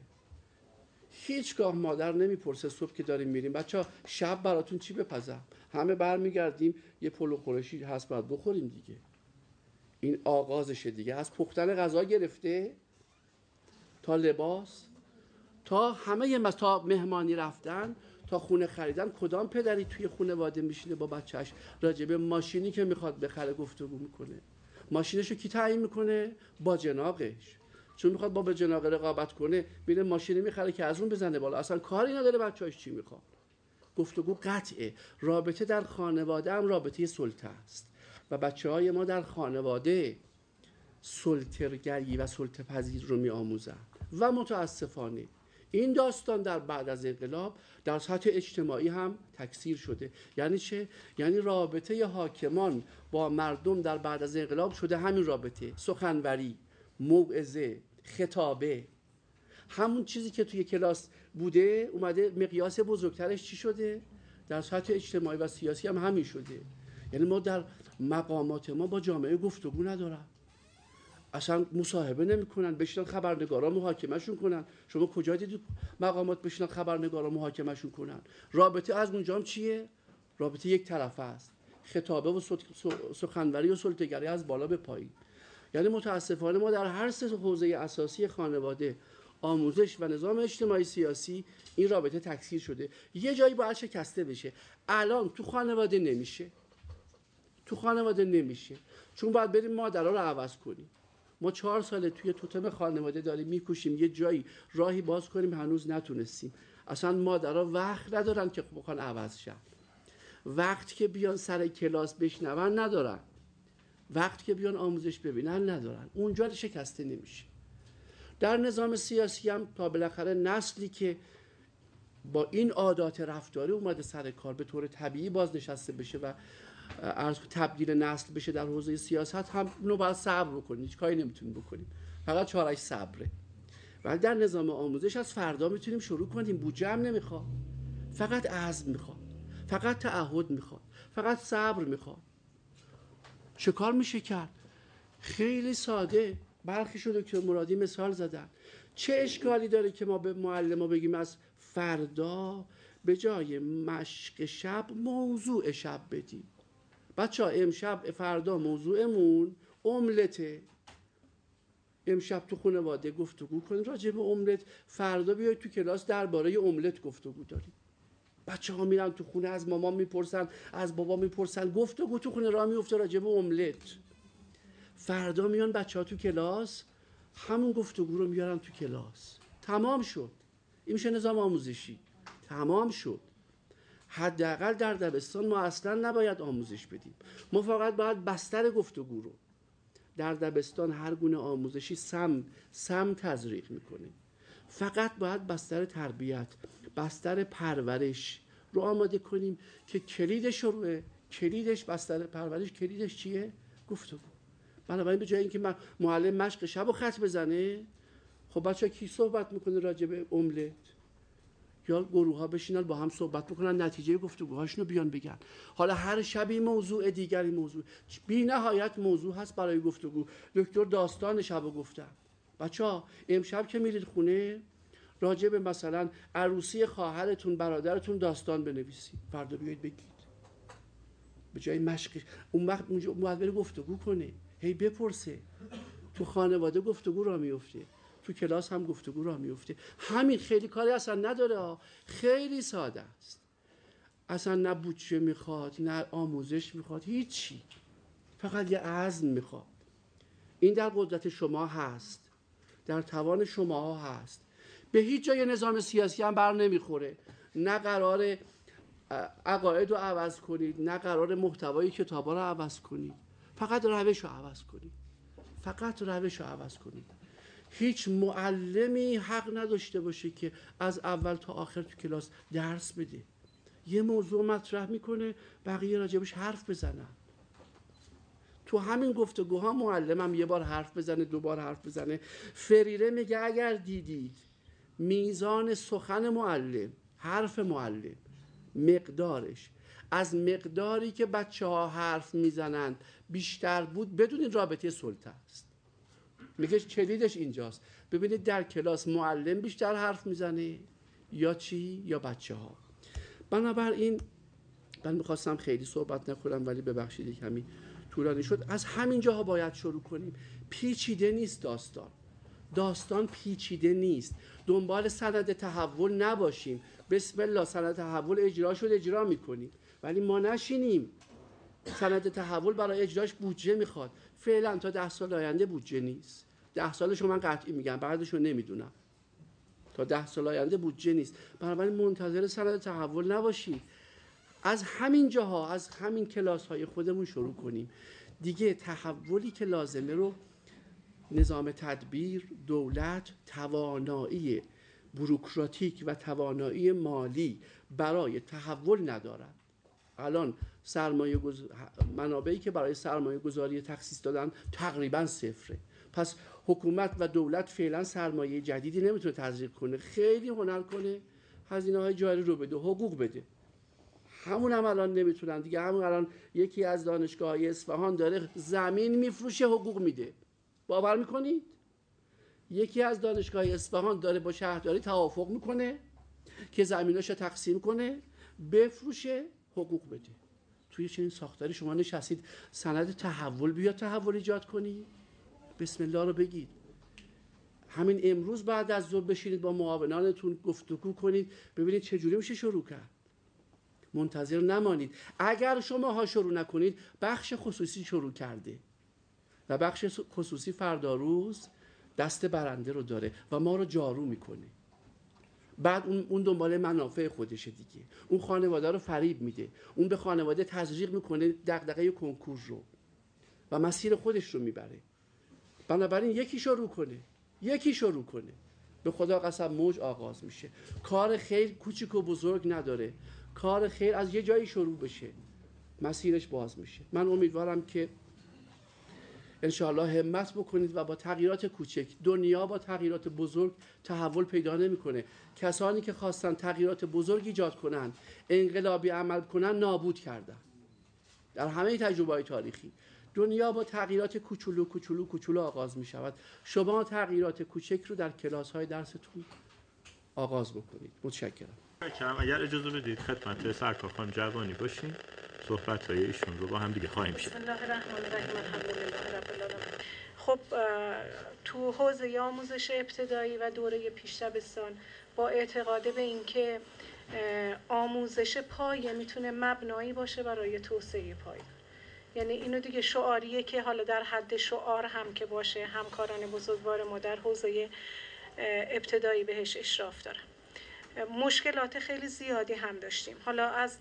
هیچگاه مادر نمیپرسه صبح که داریم میریم بچه ها شب براتون چی بپزم، همه برمیگردیم یه پلو خورشی هست باید بخوریم دیگه. این آغازشه دیگه، از پختن غذا گرفته تا لباس تا همه مس... تا مهمانی رفتن تا خونه خریدن. کدام پدری توی خانواده میشینه با بچهش راجع به ماشینی که میخواد بخره گفتگو میکنه؟ ماشینشو کی تعیین میکنه؟ با جناقش. چون میخواد با جناق رقابت کنه میره ماشینی میخره که از اون بزنه بالا، اصلا کاری نداره بچه‌هاش چی میخواد. گفتگو قطعه. رابطه در خانواده هم رابطه سلطه است و بچه‌های ما در خانواده سلطه‌گری و سلطه پذیر رو میآموزن و متاسفانه این داستان در بعد از انقلاب در سطح اجتماعی هم تکثیر شده. یعنی چه؟ یعنی رابطه حاکمان با مردم در بعد از انقلاب شده همین رابطه، سخنوری، موعظه، خطابه. همون چیزی که توی کلاس بوده اومده مقیاس بزرگترش چی شده؟ در سطح اجتماعی و سیاسی هم همین شده. یعنی ما در مقامات ما با جامعه گفتگو ندارن، اصلا مصاحبه نمیکنن، بشینن خبرنگارا محاکمهشون کنن. شما کجا دیدید مقامات بشینن خبرنگارا محاکمهشون کنن؟ رابطه از اونجا هم چیه؟ رابطه یک طرفه است، خطابه و سخنوری و سلطه‌گری از بالا به پایین. یعنی متاسفانه ما در هر سه حوزه اساسی خانواده، آموزش و نظام اجتماعی سیاسی این رابطه تکثیر شده. یه جایی باید شکسته بشه. الان تو خانواده نمیشه، تو خانواده نمیشه چون باید بریم مادرها رو عوض کنیم. ما چهار ساله توی توتم خانواده داریم میکوشیم یه جایی راهی باز کنیم، هنوز نتونستیم. اصلا مادرها وقت ندارن که بخوان عوض شن، وقت که بیان سر کلاس بشنون ندارن، وقت که بیان آموزش ببینن ندارن. اونجا شکسته نمیشه. در نظام سیاسی هم تا بالاخره نسلی که با این عادات رفتاری اومده سر کار به طور طبیعی بازنشسته بشه و از تبدیل نسل بشه در حوزه سیاست، هم اونو باید صبر بکنیم، هیچ کاری نمیتونیم بکنیم، فقط چاره‌اش صبره. ولی در نظام آموزش از فردا میتونیم شروع کنیم. بودجه هم نمیخواد، فقط عزم میخواد، فقط تعهد میخواد، فقط صبر میخواد. چه کار میشه کرد؟ خیلی ساده. برخیشو دکتر مرادی مثال زدن. چه اشکالی داره که ما به معلم ها بگیم از فردا به جای مشق شب موضوع شب بدیم؟ بچه ها امشب فردا موضوعمون املته. امشب تو خانواده گفتگو کنیم راجع به املت، فردا بیاید تو کلاس درباره املت گفتگو داریم. بچه ها میرن تو خونه از مامان میپرسن، از بابا میپرسن، گفتگو تو خونه راه میفته راجع به املت. فردا میان بچه ها تو کلاس همون گفتگو رو میارن تو کلاس. تمام شد. این میشه نظام آموزشی. تمام شد. حداقل در دبستان ما اصلا نباید آموزش بدیم. ما فقط باید بستر گفتگو رو در دبستان هر گونه آموزشی سم سم تزریق میکنه. فقط باید بستر تربیت، بستر پرورش رو آماده کنیم که کلیدش روه. کلیدش بستر پرورش کلیدش چیه؟ گفتگو. بنابراین به جای اینکه معلم مشق شب و خط بزنه، خب بچه کی صحبت میکنه راجع به املت؟ یا گروه ها بشینن با هم صحبت بکنن، نتیجه گفتگوهاشونو بیان بگن. حالا هر شبی موضوع دیگری موضوع، بی نهایت موضوع هست برای گفتگو. دکتر داستان شبو گفتن. بچه‌ها امشب که میرید خونه راجع به مثلا عروسی خواهرتون برادرتون داستان بنویسید، فردا بیاید بگید. به جای مشق اون وقت اونجا باید بره گفتگو کنه، هی بپرسه. تو خانواده گفتگو را میفته، تو کلاس هم گفتگو را میفته. همین خیلی کاری اصلا نداره، خیلی ساده است. اصلا نه بودجه میخواد، نه آموزش میخواد، هیچی. فقط یه عزم میخواد. این در قدرت شما هست، در توان شما هست. به هیچ جای نظام سیاسی هم بر نمیخوره. نه قرار عقاید رو عوض کنید، نه قرار محتوای کتابا رو عوض کنید. فقط روش رو عوض کنید. فقط روش رو عوض کنید. هیچ معلمی حق نداشته باشه که از اول تا آخر تو کلاس درس بده. یه موضوع مطرح میکنه، بقیه راجبش حرف بزنن. تو همین گفتگوها معلمم یه بار حرف بزنه، دو بار حرف بزنه. فریره میگه اگر دیدید میزان سخن معلم، حرف معلم، مقدارش از مقداری که بچه ها حرف میزنند بیشتر بود، بدونید رابطه سلطه است. میگه کلیدش اینجاست. ببینید در کلاس معلم بیشتر حرف میزنه یا چی؟ یا بچه ها. بنابراین من میخواستم خیلی صحبت نکنم، ولی ببخشید کمی طولانی شد. از همین جاها باید شروع کنیم. پیچیده نیست داستان. داستان پیچیده نیست. دنبال سند تحول نباشیم. بسم الله سند تحول اجرا شد، اجرا میکنیم. ولی ما نشینیم. سند تحول برای اجراش بودجه میخواد. فعلا تا ده سال آینده بودجه نیست. ده سالشو من قطعی میگم، بعدشو نمیدونم. تا ده سال آینده بودجه نیست. بنابراین منتظر سند تحول نباشید. از همین جاها، از همین کلاس های خودمون شروع کنیم. دیگه تحولی که لازمه رو نظام تدبیر، دولت، توانایی بوروکراتیک و توانایی مالی برای تحول ندارد. الان سرمایه گز... منابعی که برای سرمایه گذاری تخصیص دادن تقریبا صفره. پس حکومت و دولت فعلا سرمایه جدیدی نمیتونه تزریق کنه. خیلی هنر کنه، هزینه های جاری رو بده، حقوق بده. همون هم الان نمیتونن دیگه. همون الان یکی از دانشگاه‌های اصفهان داره زمین میفروشه، حقوق میده. باور میکنید؟ یکی از دانشگاه اصفهان داره با شهرداری توافق میکنه که زمیناشو تقسیم کنه، بفروشه، حقوق بده. توی چنین ساختاری شما نشستید سند تحول بیا تحول ایجاد کنی؟ بسم الله رو بگید. همین امروز بعد از ظهر بشینید با معاونانتون گفتگو کنید، ببینید چه جوری میشه شروع کرد. منتظر نمانید. اگر شما ها شروع نکنید، بخش خصوصی شروع کرده و بخش خصوصی فردا روز دست برنده رو داره و ما رو جارو میکنه. بعد اون اون دنبال منافع خودشه دیگه. اون خانواده رو فریب میده. اون به خانواده تزریق میکنه دغدغه کنکور رو و مسیر خودش رو میبره. بنابراین یکی شروع کنه، یکی شروع کنه. به خدا قسم موج آغاز میشه. کار خیر کوچیک و بزرگ نداره. کار خیر از یه جایی شروع بشه، مسیرش باز میشه. من امیدوارم که انشاءالله همت بکنید و با تغییرات کوچک، دنیا با تغییرات بزرگ تحول پیدا نمیکنه. کسانی که خواستن تغییرات بزرگ ایجاد کنن، انقلابی عمل کنن، نابود کردن. در همه تجربه‌های تاریخی دنیا با تغییرات کوچولو کوچولو کوچولو آغاز میشود. شما تغییرات کوچک رو در کلاس‌های درستون آغاز بکنید. متشکرم. اگر اجازه بدید خدمت سرکار خانم جوانی باشیم، صحبت‌های ایشون رو با هم دیگه خواهیم شد. بسم الله الرحمن الرحیم. الحمدلله رب العالمین. خب تو حوزه آموزش ابتدایی و دوره پیش دبستان با اعتقاد به اینکه آموزش پایه میتونه مبنایی باشه برای توسعه پایه. یعنی اینو دیگه شعاریه که حالا در حد شعار هم که باشه، همکاران بزرگوار ما در حوزه ابتدایی بهش اشراف دارن. مشکلات خیلی زیادی هم داشتیم. حالا از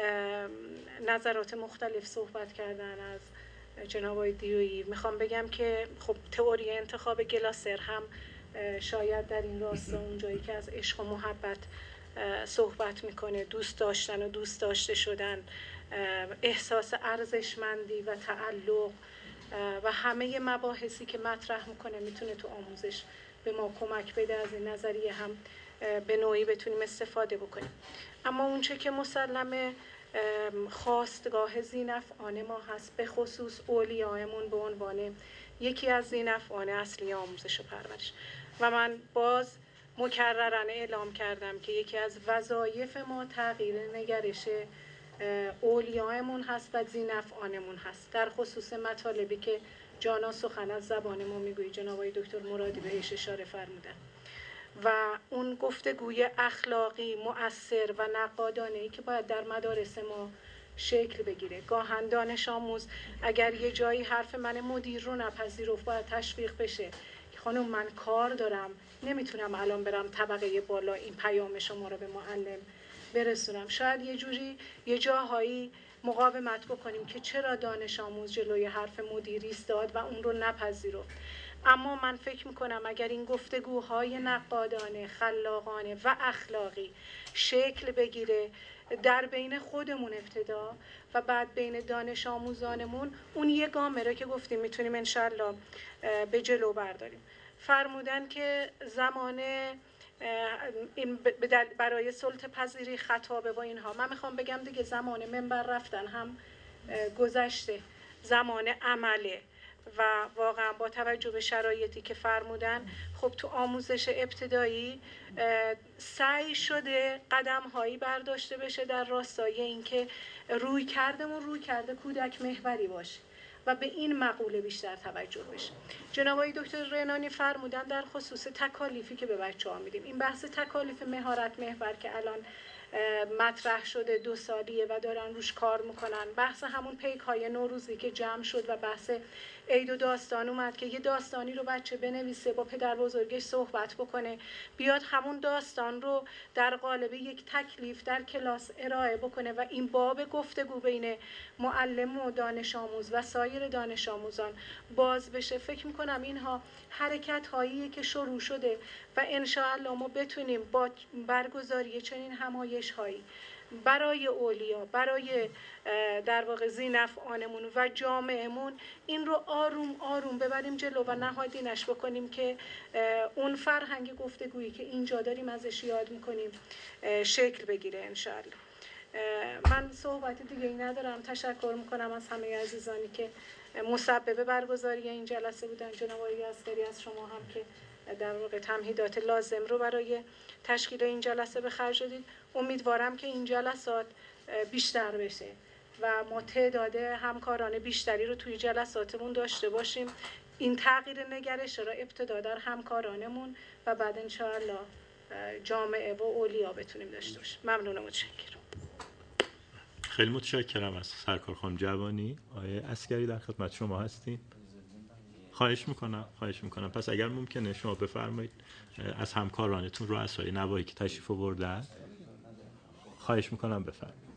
نظرات مختلف صحبت کردن از جناب آقای دیویی. میخوام بگم که خب تئوری انتخاب گلاسر هم شاید در این راستا اونجایی که از عشق و محبت صحبت میکنه، دوست داشتن و دوست داشته شدن، احساس ارزشمندی و تعلق و همه مباحثی که مطرح میکنه میتونه تو آموزش به ما کمک بده. از این نظریه هم به نوعی بتونیم استفاده بکنیم. اما اونچه که مسلمه خواستگاه ذی‌نفعان ما هست، به خصوص اولیایمون به عنوان یکی از ذی‌نفعان اصلی آموزش و پرورش. و من باز مکررن اعلام کردم که یکی از وظایف ما تغییر نگرش اولیایمون هست و ذی‌نفعانمون هست، در خصوص مطالبی که جانا سخن از زبان ما میگویی. جناب آقای دکتر مرادی بهش اشاره فرمودن و اون گفتگوی اخلاقی مؤثر و نقادانه‌ای که باید در مدارس ما شکل بگیره. گاهن دانش آموز اگر یه جایی حرف من مدیر رو نپذیرفت باید تشویق بشه که خانم من کار دارم، نمیتونم الان برم طبقه بالا این پیام شما رو به معلم برسونم. شاید یه جوری یه جاهایی مقاومت بکنیم که چرا دانش آموز جلوی حرف مدیری ایستاد و اون رو نپذیرفت. اما من فکر میکنم اگر این گفتگوهای نقادانه، خلاقانه و اخلاقی شکل بگیره در بین خودمون ابتدا و بعد بین دانش آموزانمون، اون یه گامه رو که گفتیم میتونیم انشالله به جلو برداریم. فرمودن که زمان این برای سلطه پذیری خطابه و اینها. من میخوام بگم دیگه زمان منبر رفتن هم گذشته، زمان عمله و واقعا با توجه به شرایطی که فرمودن، خب تو آموزش ابتدایی سعی شده قدم هایی برداشته بشه در راستای اینکه روی کردمون روی کرده کودک محوری باشه و به این مقوله بیشتر توجه بشه. جناب آقای دکتر رینانی فرمودن در خصوص تکالیفی که به بچه‌ها میدیم، این بحث تکالیف مهارت محور که الان مطرح شده دو سالیه و دارن روش کار میکنن، بحث همون پیک های نوروزی که جمع شد و بحث عید و داستان اومد که یه داستانی رو بچه بنویسه، با پدر بزرگش صحبت بکنه، بیاد همون داستان رو در قالب یک تکلیف در کلاس ارائه بکنه و این باب گفتگو بین معلم و دانش آموز و سایر دانش آموزان باز بشه. فکر میکنم اینها حرکت هایی که شروع شده و انشاءالله ما بتونیم با برگزاری چنین همایش هایی برای اولیا، برای در واقع ذینفعانمون و جامعهمون این رو آروم آروم ببریم جلو و نهادینش بکنیم که اون فرهنگ گفتگویی که اینجا داریم ازش یاد میکنیم شکل بگیره انشاءالله. من صحبت دیگه ای ندارم. تشکر میکنم از همه عزیزانی که مسبب برگزاری این جلسه بودن. جناب آقای عسکری از شما هم که در واقع تمهیدات لازم رو برای تشکیل این جلسه به خرج دادید. امیدوارم که این جلسات بیشتر بشه و ما تعداد همکاران بیشتری رو توی جلساتمون داشته باشیم. این تغییر نگرش را ابتدا در همکارانمون و بعد انشاءالله جامعه و اولیا بتونیم داشته باشیم. ممنون و متشکرم. خیلی متشکرم از سرکار خانم جوانی. آقای عسکری در خدمت شما هستیم. خواهش میکنم خواهش میکنم پس اگر ممکنه شما بفرمایید از همکارانتون رؤسای نواحی که تشریف آوردن خواهش میکنم بفرمایید.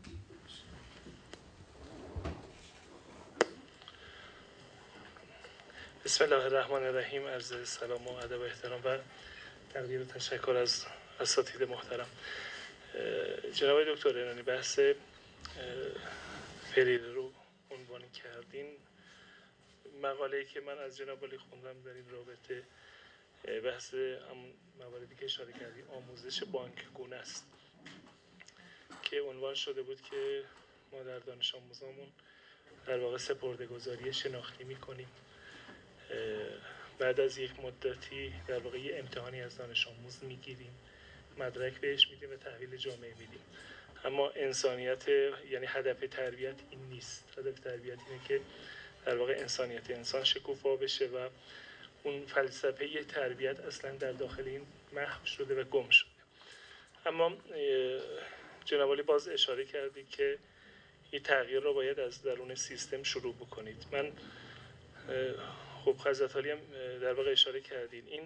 بسم الله الرحمن الرحیم. عرض سلام و ادب و احترام و تقدیر و تشکر از اساتید محترم. جناب دکتر رینانی بحث فریره رو عنوان کردین. مقاله‌ای که من از جناب علی خوندم در این رابطه بحث همون مواردی که اشاره کردی آموزش بانکگونه است که عنوان شده بود که ما در دانش آموزامون در واقع سپرده‌گذاری شناختی می‌کنیم، بعد از یک مدتی در واقع یه امتحانی از دانش آموز میگیریم، مدرک بهش میدیم و تحویل جامعه میدیم. اما انسانیت یعنی هدف تربیت این نیست. هدف تربیت اینه که در واقع انسانیت انسان شکوفا بشه و اون فلسفه تربیت اصلا در داخل این محو شده و گم شده. اما جناب عالی باز اشاره کردی که این تغییر رو باید از درون سیستم شروع بکنید. من خب حضرت عالی هم در واقع اشاره کردین این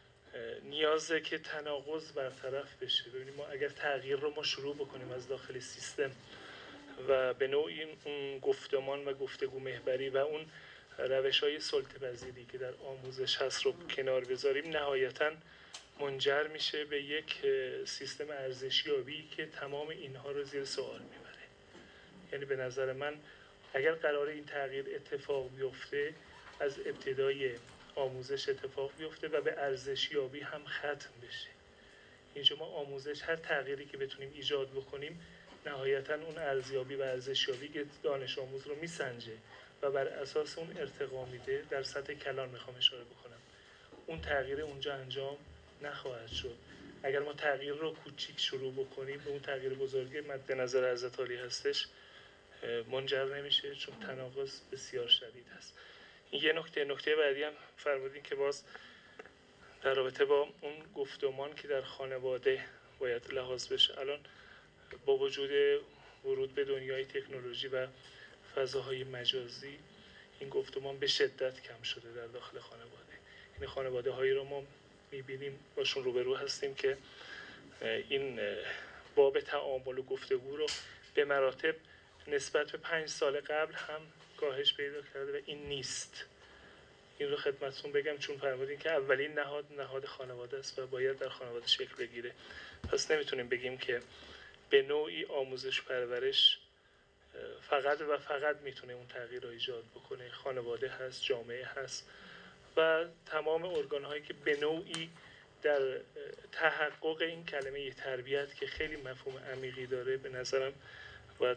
نیازه که تناقض برطرف بشه. ببینید ما اگر تغییر رو ما شروع بکنیم از داخل سیستم و به نوعی اون گفتمان و گفتگو محوری و اون روش‌های سلطه‌پذیری که در آموزش هست رو کنار بذاریم، نهایتاً منجر میشه به یک سیستم ارزشیابی که تمام اینها رو زیر سوال میبره. یعنی به نظر من اگر قرار این تغییر اتفاق بیفته از ابتدای آموزش اتفاق بیفته و به ارزشیابی هم ختم بشه. اینجا ما آموزش هر تغییری که بتونیم ایجاد بکنیم نهایتاً اون ارزیابی و ارزشیابی که دانش آموز رو میسنجه و بر اساس اون ارتقا میده. در سطح کلان میخوام اشاره بکنم اون تغییر اونجا انجام نخواهد شد. اگر ما تغییر رو کوچیک شروع بکنیم به اون تغییر بزرگی مد نظر حضرت عالی هستش منجر نمیشه، چون تناقض بسیار شدید هست. این یه نکته. نکته بعدی هم فرمودین که باز در رابطه با اون گفتمان که در خانواده باید لحاظ بشه. الان با وجود ورود به دنیای تکنولوژی و فضاهای مجازی این گفتمان به شدت کم شده در داخل خانواده. این خانواده هایی رو ما میبینیم باشون روبرو هستیم که این باب تعامل و گفتگو رو به مراتب نسبت به پنج سال قبل هم کاهش پیدا کرده و این نیست. این رو خدمتتون بگم چون فرمودین که اولین نهاد نهاد خانواده است و باید در خانواده شکل بگیره. پس نمیتونیم بگیم که به نوعی آموزش پرورش فقط و فقط میتونه اون تغییر رو ایجاد بکنه. خانواده هست، جامعه هست و تمام ارگان هایی که به نوعی در تحقق این کلمه تربیت که خیلی مفهوم عمیقی داره، به نظرم باید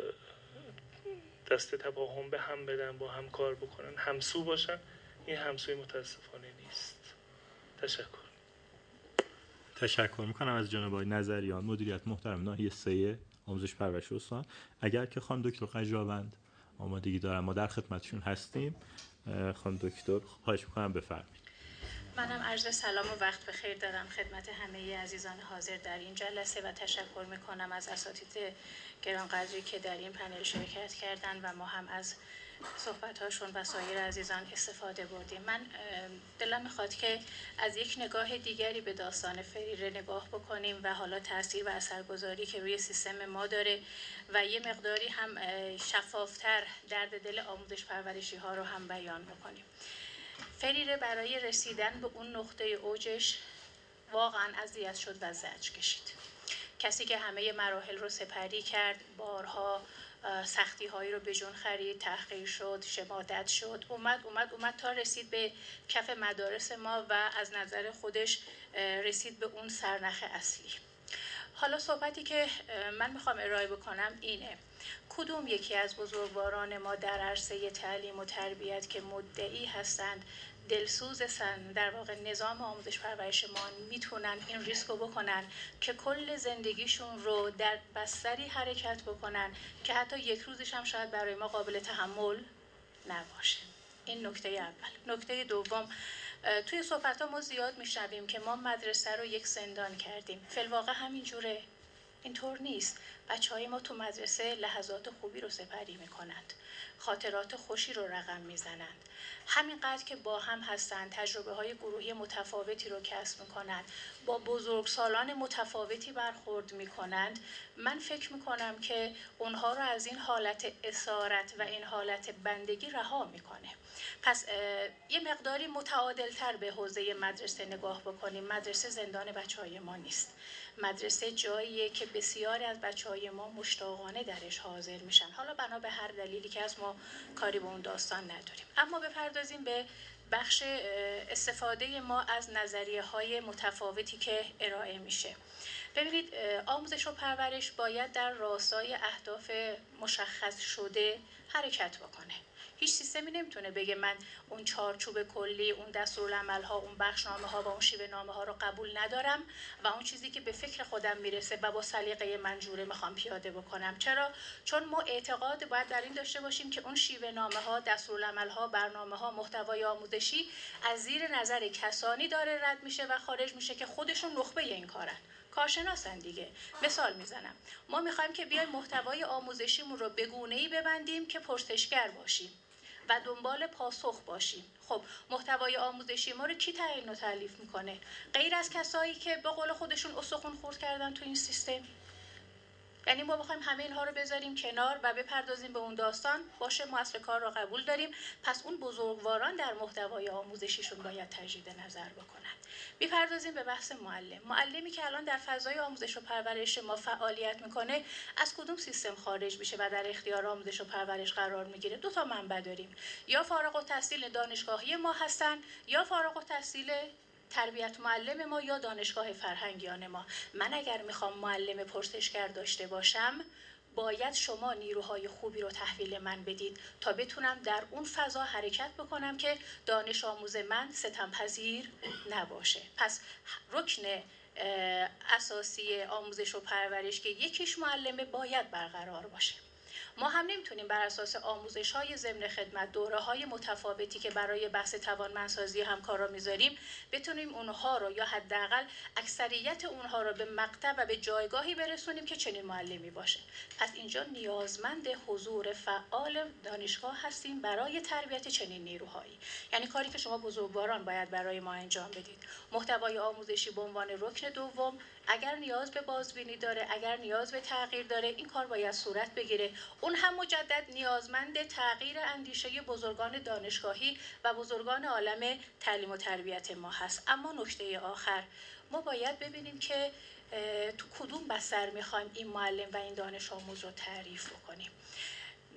دست تفاهم به هم بدن، با هم کار بکنن، همسو باشن. این همسوی متاسفانه نیست. تشکر. تشکر میکنم از جناب آقای نظریان، مدیریت محترم ناحیه سه آموزش پرورش استان. اگر که خانم دکتر قجاوند آمادگی دارن ما در خدمتشون هستیم. خانم دکتر خواهش میکنم بفرمایید. منم عرض سلام و وقت بخیر دارم خدمت همه عزیزان حاضر در این جلسه و تشکر میکنم از اساتید گرانقدری که در این پنل شرکت کردن و ما هم از صحبت‌هاشون و سایر عزیزان استفاده بردیم. من دلم میخواد که از یک نگاه دیگری به داستان فریره نگاه بکنیم و حالا تاثیر و اثرگذاری که روی سیستم ما داره و یه مقداری هم شفافتر درد دل آموزش پرورشی ها رو هم بیان بکنیم. فریره برای رسیدن به اون نقطه اوجش واقعا اذیت شد و زجر کشید. کسی که همه مراحل رو سپری کرد، بارها سختی هایی رو به جون خرید، تحقیر شد، شماتت شد، اومد اومد اومد تا رسید به کف مدارس ما و از نظر خودش رسید به اون سرنخ اصلی. حالا صحبتی که من میخوام ارائه بکنم اینه: کدوم یکی از بزرگواران ما در عرصه تعلیم و تربیت که مدعی هستند دلسوزن در واقع نظام آموزش پرورش ما میتونن این ریسکو بکنن که کل زندگیشون رو در بستری حرکت بکنن که حتی یک روزش هم شاید برای ما قابل تحمل نباشه؟ این نکته اول. نکته دوم، توی صحبت ها ما زیاد میشنویم که ما مدرسه رو یک زندان کردیم. فی الواقع همین جوره؟ اینطور نیست. بچه های ما تو مدرسه لحظات خوبی رو سپری میکنند، خاطرات خوشی رو رقم میزنند. همینقدر که با هم هستند تجربه های گروهی متفاوتی رو کسب میکنند، با بزرگسالان متفاوتی برخورد میکنند. من فکر میکنم که اونها رو از این حالت اسارت و این حالت بندگی رها میکنه. پس یه مقداری متعادل‌تر به حوزه مدرسه نگاه بکنیم. مدرسه زندان بچه‌های ما نیست. مدرسه جاییه که بسیاری از بچه‌های ما مشتاقانه درش حاضر میشن. حالا بنا به هر دلیلی که از ما کاری به اون داستان نداریم. اما بپردازیم به بخش استفاده ما از نظریه‌های متفاوتی که ارائه میشه. ببینید، آموزش و پرورش باید در راستای اهداف مشخص شده حرکت بکنه. هیچ سیستمی نمیتونه بگه من اون چارچوب کلی، اون دستورالعمل‌ها، اون بخشنامه‌ها و اون شیوه‌نامه‌ها رو قبول ندارم و اون چیزی که به فکر خودم میرسه و با سلیقه منجوره میخوام پیاده بکنم. چرا؟ چون ما اعتقاد باید در این داشته باشیم که اون شیوه‌نامه‌ها، دستورالعمل‌ها، برنامه‌ها، محتوای آموزشی از زیر نظر کسانی داره رد میشه و خارج میشه که خودشون نخبه این کارن. کارشناسن دیگه. مثال میزنم، ما میخوایم که بیایم محتوای آموزشیمون رو به گونه‌ای ببندیم که پرسشگر باشیم و دنبال پاسخ باشیم. خب محتوای آموزشی ما رو کی تعیین و تالیف میکنه؟ غیر از کسایی که به قول خودشون استخوان خورد کردن تو این سیستم. یعنی ما بخوایم همه اینها رو بذاریم کنار و بپردازیم به اون داستان، باشه ما اصل کار رو قبول داریم، پس اون بزرگواران در محتوای آموزشیشون باید تجدید نظر بکنن. بپردازیم به بحث معلم. معلمی که الان در فضای آموزش و پرورش ما فعالیت میکنه از کدوم سیستم خارج میشه و در اختیار آموزش و پرورش قرار میگیره؟ دو تا منبع داریم: یا فارغ التحصیل دانشگاهی ما هستن یا فارغ التحصیل تربیت معلم ما یا دانشگاه فرهنگیان ما. من اگر میخوام معلم پرسشگر داشته باشم باید شما نیروهای خوبی رو تحویل من بدید تا بتونم در اون فضا حرکت بکنم که دانش آموز من ستمپذیر نباشه. پس رکن اساسی آموزش و پرورش که یکیش معلمه باید برقرار باشه. ما هم نمیتونیم بر اساس آموزش‌های ضمن خدمت، دوره‌های متفاوتی که برای بحث توانمندسازی همکارا میذاریم بتونیم اونها رو یا حداقل اکثریت اونها رو به مقطع و به جایگاهی برسونیم که چنین معلمی باشه. پس اینجا نیازمند حضور فعال دانشگاه هستیم برای تربیت چنین نیروهایی. یعنی کاری که شما بزرگواران باید برای ما انجام بدید. محتوای آموزشی به عنوان رکن دوم، اگر نیاز به بازبینی داره، اگر نیاز به تغییر داره، این کار باید صورت بگیره. اون هم مجدد نیازمند تغییر اندیشه بزرگان دانشگاهی و بزرگان عالم تعلیم و تربیت ما هست. اما نکته آخر، ما باید ببینیم که تو کدوم بستر میخوایم این معلم و این دانش آموز رو تعریف بکنیم.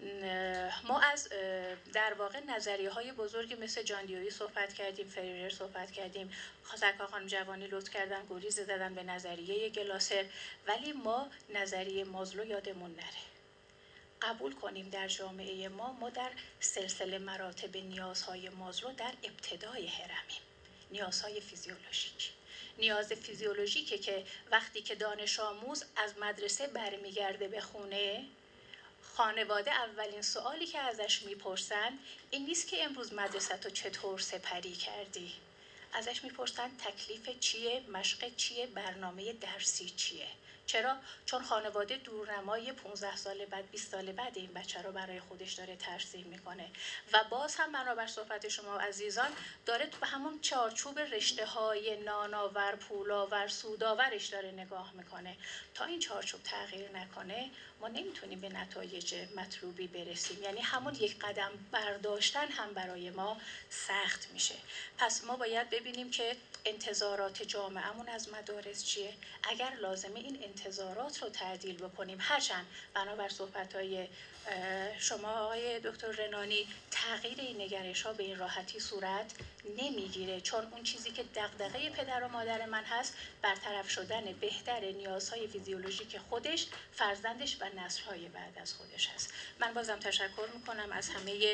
ما از در واقع نظریه های بزرگی مثل جان دیویی صحبت کردیم، فریر صحبت کردیم، سرکار خانم جوانی لطف کردن گریز دادن به نظریه گلاسر، ولی ما نظریه مازلو یادمون نره. قبول کنیم در جامعه ما ما در سلسله مراتب نیازهای مازلو در ابتدای هرمیم. نیازهای فیزیولوژیک، نیاز فیزیولوژیکه که وقتی که دانش آموز از مدرسه برمیگرده به خونه، خانواده اولین سوالی که ازش میپرسن این نیست که امروز مدرسه تو چطور سپری کردی. ازش میپرسن تکلیف چیه، مشق چیه، برنامه درسی چیه. چرا؟ چون خانواده دورنمای پانزده سال بعد، بیست سال بعد این بچه رو برای خودش داره ترسیم میکنه و باز هم بنابر صحبت شما عزیزان داره به همون چارچوب رشته های ناناور، پولاور، سوداورش داره نگاه میکنه. تا این چارچوب تغییر نکنه ما نمیتونیم به نتایج مطلوبی برسیم. یعنی همون یک قدم برداشتن هم برای ما سخت میشه. پس ما باید ببینیم که انتظارات جامعهمون از مدارس چیه. اگر لازمه این انتظارات رو تعدیل بکنیم، هرچند بنابر صحبت‌های شما آقای دکتر رنانی تغییر این نگرش ها به این راحتی صورت نمیگیره، چون اون چیزی که دغدغه پدر و مادر من هست برطرف شدن بهتر نیازهای فیزیولوژیک خودش، فرزندش و نسل‌های بعد از خودش هست. من بازم تشکر میکنم از همه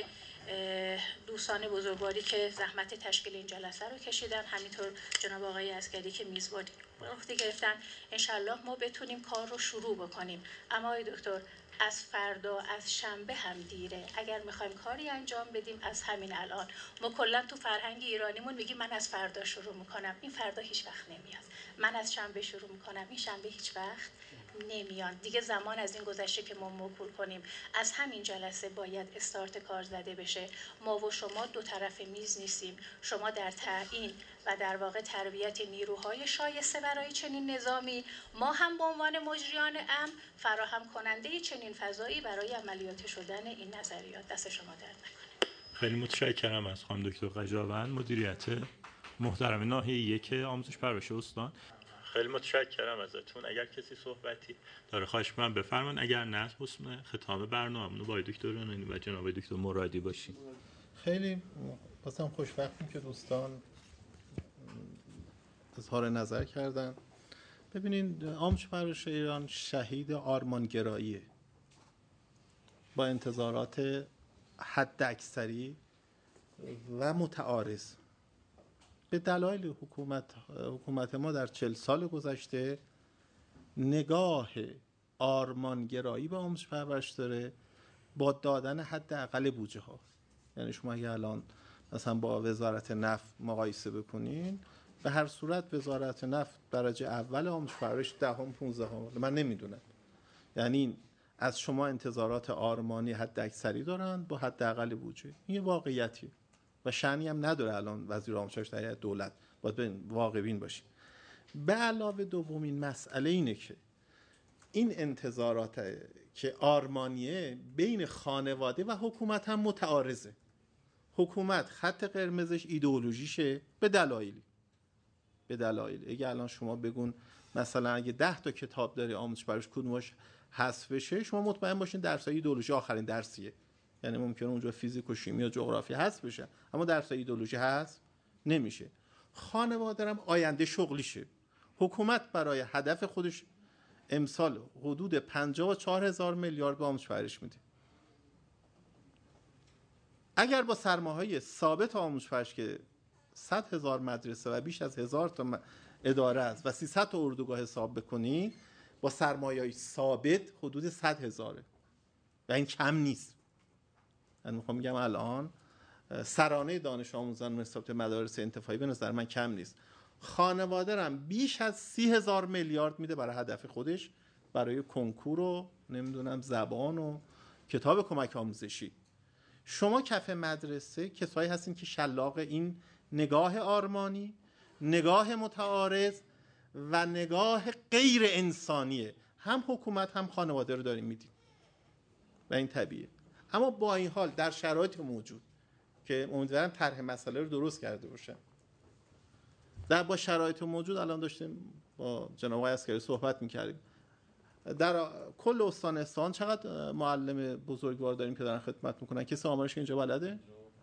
دوستان بزرگواری که زحمت تشکیل این جلسه رو کشیدن، همینطور جناب آقای عسکری که میزبانی عهده گرفتن. انشالله ما بتونیم کار رو شروع بکنیم. اما آقای دکتر از فردا، از شنبه هم دیره. اگر میخوایم کاری انجام بدیم از همین الان. ما کلا تو فرهنگ ایرانیمون میگیم من از فردا شروع میکنم. این فردا هیچ وقت نمیاد. من از شنبه شروع میکنم، این شنبه هیچ وقت نمیاد. دیگه زمان از این گذشته که ما موکول کنیم. از همین جلسه باید استارت کار زده بشه. ما و شما دو طرف میز نیستیم. شما در تعیین و در واقع تربیت نیروهای شایسته برای چنین نظامی، ما هم به عنوان مجریان امن فراهم کننده چنین فضایی برای عملیاتی شدن این نظریات. دست شما درد نکنه. خیلی متشکرم از خانم دکتر قجاوند، مدیریت محترم ناحیه یک آموزش پرورش استان. خیلی متشکرم ازتون. اگر کسی صحبتی داره خواهش می‌کنم بفرمایید، اگر نه حسن ختام برنامه‌مون رو با دکتر رنانی و جناب دکتر مرادی باشیم. خیلی بازم خوشبختیم که دوستان اظهار نظر کردن. ببینید آموزش پرورش ایران شهید آرمانگراییه با انتظارات حد اکثری و متعارض. به دلایل حکومت حکومت ما در چهل سال گذشته نگاه آرمانگرایی به آموزش پرورش داره با دادن حداقل بودجه ها. یعنی شما اگه الان مثلا با وزارت نفت مقایسه بکنین، به هر صورت وزارت نفت درجه اول آموزش پرورش دهم پونزدهم، من نمیدونم. یعنی از شما انتظارات آرمانی حد اکثری دارن با حداقل بودجه. این واقعیتیه و شأنی هم نداره الان وزیر آموزش در هیئت دولت. باید واقع بین باشیم. به علاوه دومین مسئله اینه که این انتظارات که آرمانیه بین خانواده و حکومت هم متعارضه. حکومت خط قرمزش ایدئولوژیشه به دلایلی به دلایل اگه الان شما بگون مثلا اگه ده تا کتاب داری آموزش پرورش کدومش حذف بشه، شما مطمئن باشین درسای ایدئولوژی آخرین درسیه. یعنی ممکنه اونجا فیزیک و شیمی و جغرافیا حذف بشه اما درسای ایدئولوژی حذف نمیشه. خانواده هم آینده شغلیشه. حکومت برای هدف خودش امسال حدود پنجاه و چهار هزار میلیارد به آموزش پرورش میده. اگر با سرمایه‌های ثابت آموزش پرورش که صد هزار مدرسه و بیش از هزار تا اداره است و سیصد تا اردوگاه حساب بکنی، با سرمایه‌های ثابت حدود صد هزاره و این کم نیست. من میخوام بگم الان سرانه دانش آموزان نسبت مدارس انتفاعی به نظر من کم نیست. خانواده هم بیش از سی هزار میلیارد میده برای هدف خودش، برای کنکور و نمیدونم زبان و کتاب کمک آموزشی. شما کف مدرسه کسایی هستین که شلاق این نگاه آرمانی، نگاه متعارض و نگاه غیر انسانیه. هم حکومت هم خانواده رو داریم میدیم و این طبیعیه. اما با این حال در شرایط موجود که امیدوارم طرح مسئله رو درست کرده باشم، در با شرایط موجود الان داشتیم با جناب آقای عسکری صحبت میکردیم، در کل استان اصفهان چقدر معلم بزرگوار داریم که دارن خدمت میکنن؟ کسی آمارش اینجا بلده؟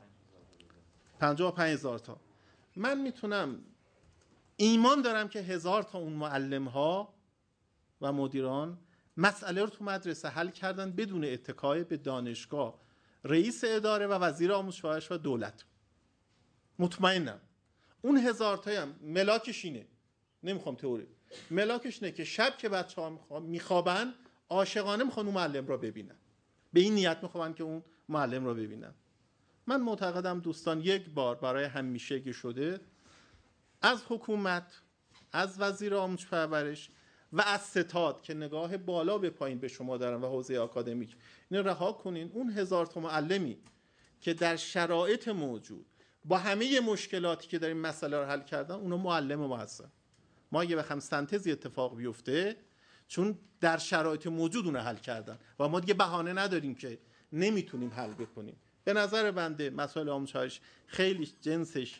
پنجاه و پنج هزار تا. من میتونم ایمان دارم که هزار تا اون معلم ها و مدیران مسئله رو تو مدرسه حل کردن بدون اتکای به دانشگاه، رئیس اداره و وزیر آموزش و پرورش و دولت. مطمئنم اون هزار تایی هم ملاکش اینه، نمیخوام تئوری، ملاکش اینه که شب که بچه‌ها میخوابن عاشقانه میخوان اون معلم رو ببینن، به این نیت میخوان که اون معلم رو ببینن. من معتقدم دوستان یک بار برای همیشه شده از حکومت، از وزیر آموزش پرورش و از ستاد که نگاه بالا به پایین به شما دارن و حوزه آکادمیک، اینو رها کنین. اون هزار تا معلمی که در شرایط موجود با همه مشکلاتی که داریم مسئله رو حل کردن، اونو معلم ما هستن. ما اگه بخوام سنتزی اتفاق بیفته، چون در شرایط موجود اونو حل کردن و ما دیگه بهانه نداریم که نمیتونیم حل بکنیم. به نظر بنده مسائل آموزش خیلی جنسش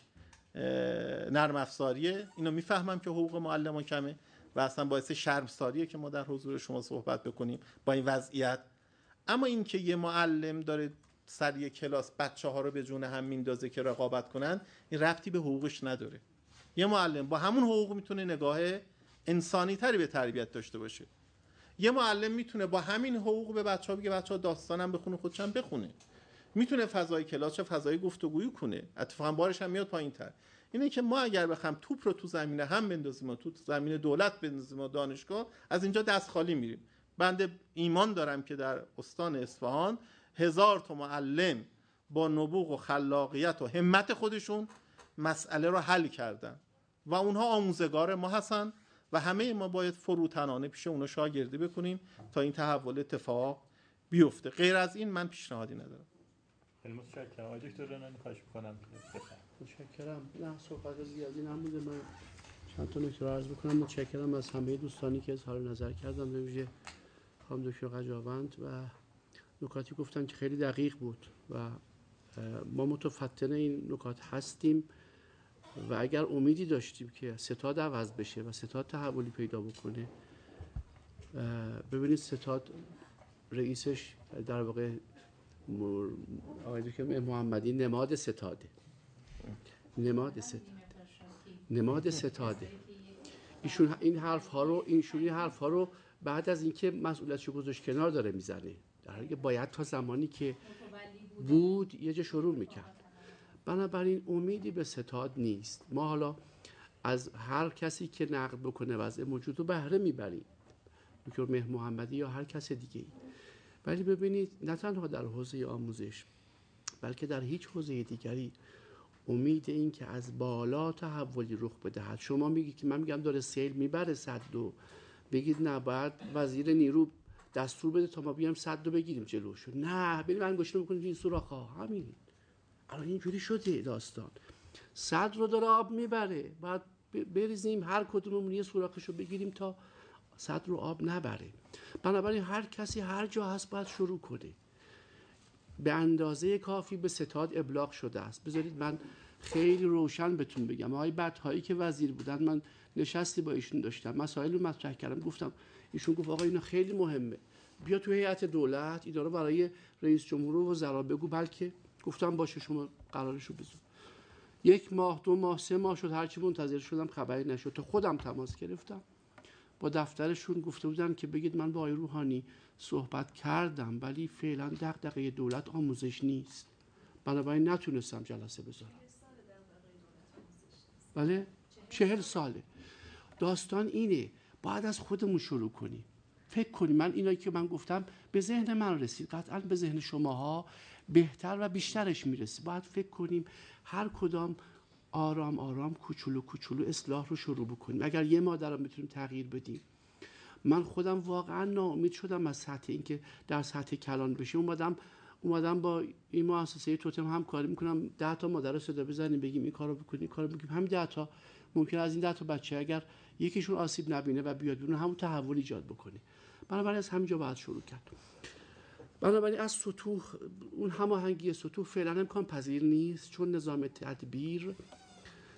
نرم افزاریه. اینو میفهمم که حقوق معلم کمه و اصلا باعث شرمساریه که ما در حضور شما صحبت بکنیم با این وضعیت. اما این که یه معلم داره سر یک کلاس بچه ها رو به جون هم میندازه که رقابت کنن، این ربطی به حقوقش نداره. یه معلم با همون حقوق میتونه نگاه انسانی تری به تربیت داشته باشه. یه معلم میتونه با همین حقوق به بچه ها بگه بچه ها داستانم بخونه، خودشم بخونه. میتونه فضای کلاس چه فضای گفتگویی کنه، اتفاقا بارش هم میاد پایین‌تر. اینه که ما اگر بخوام توپ رو تو زمینه هم بندازیم و تو زمینه دولت بندازیم و دانشگاه، از اینجا دست خالی میریم. بنده ایمان دارم که در استان اصفهان هزار تا معلم با نبوغ و خلاقیت و همت خودشون مسئله رو حل کردن و اونها آموزگار ما هستن و همه ما باید فروتنانه پیش اونها شاگردی بکنیم تا این تحول اتفاق بیفته. غیر از این من پیشنهادی ندارم. خیلی متشکرم. آقای دکتر رنانی خواهش می‌کنم. متشکرم. نه صحبت زیادی نموده. من چند تا نکته رو عرض بکنم. متشکرم از همه دوستانی که اظهار نظر کردن، به ویژه خانم دکتر قجاوند و نکاتی گفتن که خیلی دقیق بود و ما متفتن این نکات هستیم و اگر امیدی داشتیم که ستاد عوض بشه و ستاد تحولی پیدا بکنه، ببینید ستاد رئیسش در واقع آقای دکتر محمدی نماد ستاده، نماد ستاده نماد ستاده ایشون این حرف ها رو ایشون این حرف ها رو بعد از اینکه مسئولیتشو گذاشت کنار داره میزنه، در حالی که باید تا زمانی که بود یه جا شروع میکرد. بنابراین امیدی به ستاد نیست. ما حالا از هر کسی که نقد بکنه وضع موجود رو بهره میبریم، دکتر مهر محمدی یا هر کس دیگه ای. ولی ببینید نه تنها در حوزه آموزش بلکه در هیچ حوزه دیگری امید این که از بالا تحولی رخ بدهد. شما میگی که من میگم داره سیل میبره صد و بگید نه باید وزیر نیرو دستور بده تا ما بیام صد رو بگیریم جلوشو. نه بریم انگشت میکنیم این سوراخ‌ها. همین الان اینجوری شده داستان. صد رو داره آب میبره، باید بریزیم هر کدوممون یه سوراخشو بگیریم تا صد رو آب نبره. بنابراین هر کسی هر جا هست باید شروع کنه. به اندازه کافی به ستاد ابلاغ شده است. بذارید من خیلی روشن بهتون بگم. آقای بطحایی که وزیر بودن، من نشستی با ایشون داشتم، مسائل رو مطرح کردم، گفتم ایشون گفت آقا اینا خیلی مهمه، بیا تو هیئت دولت اینا رو برای رئیس جمهور و وزرا بگو. بلکه گفتم باشه شما قرارشو بذار. یک ماه دو ماه سه ماه شد، هرچی منتظر شدم خبری نشد. تا خودم تماس گرفتم با دفترشون، گفته بودن که بگید من با آقای روحانی صحبت کردم ولی فعلا دغدغه دولت آموزش نیست، بنابراین نتونستم جلسه بذارم. بله چهل ساله. داستان اینه، باید از خودمون شروع کنیم، فکر کنیم. من اینایی که من گفتم به ذهن من رسید، قطعا به ذهن شماها بهتر و بیشترش میرسه. باید فکر کنیم هر کدام آرام آرام کوچولو کوچولو اصلاح رو شروع بکنیم. اگر یه مادر رو میتونیم تغییر بدیم. من خودم واقعا ناامید شدم از سطح اینکه در سطح کلان بشه. اومدم اومدم با این مؤسسه توتم هم کاری میکنم، ده تا مادر رو صدا بزنیم بگیم این کارو بکنیم این کارو بکنیم. همین ده تا ممکن از این ده تا بچه اگر یکیشون آسیب نبینه و بیاد بیرون همون تحول ایجاد بکنه. بنابراین از همینجا باید شروع کرد. بنابراین از سطوح، اون هماهنگی سطوح فعلا امکان پذیر نیست، چون نظام تدبیر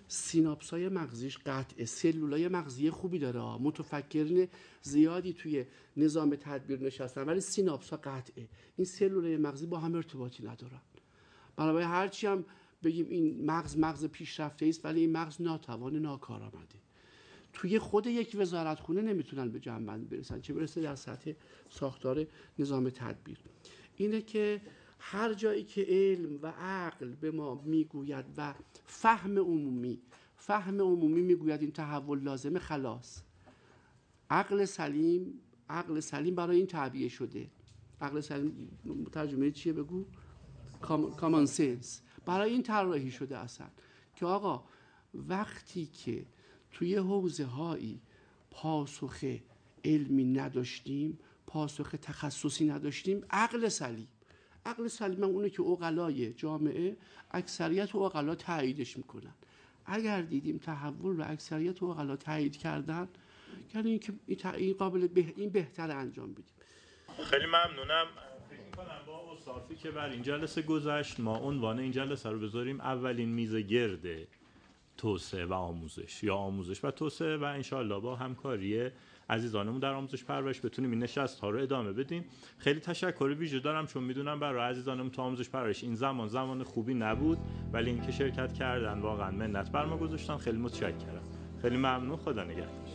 سیناپسای مغزیش قطعه، سلولای مغزی خوبی داره، متفکرین زیادی توی نظام تدبیر نشستن، ولی سیناپسا قطعه. این سلولای مغزی با هم ارتباطی ندارن. بنابراین هرچی هم بگیم این مغز مغز پیشرفته است، ولی این مغز ناتوان، ناکارآمده. توی خود یک وزارتخونه نمیتونن به جمع‌بندی برسن، چه برسه در سطح ساختار نظام تدبیر. اینه که هر جایی که علم و عقل به ما میگوید و فهم عمومی فهم عمومی میگوید این تحول لازمه، خلاص عقل سلیم عقل سلیم برای این تعبیه شده. عقل سلیم ترجمه چیه بگو؟ کامان سنس. برای این طراحی شده اصلا که آقا وقتی که توی حوزه هایی پاسخ علمی نداشتیم، پاسخ تخصصی نداشتیم، عقل سلیم عقل سلیم هم اونه که عقلای جامعه اکثریت عقلا تاییدش میکنن. اگر دیدیم تحول و اکثریت عقلا تایید کردن، یعنی اینکه این قابل به این بهتر انجام بدیم. خیلی ممنونم. فکر می‌کنم با اوصافی که بر این جلسه گذشت ما عنوان این جلسه رو بذاریم اولین میزه گرد توسعه و آموزش، یا آموزش و توسعه، و انشالله با همکاری عزیزانمون در آموزش پرورش بتونیم این نشست ها رو ادامه بدیم. خیلی تشکر ویژه دارم چون میدونم برای عزیزانمون تو آموزش پرورش این زمان زمان خوبی نبود، ولی اینکه شرکت کردن واقعا منت بر ما گذاشتن. خیلی متشکرم. خیلی ممنون. خدا نگهدار.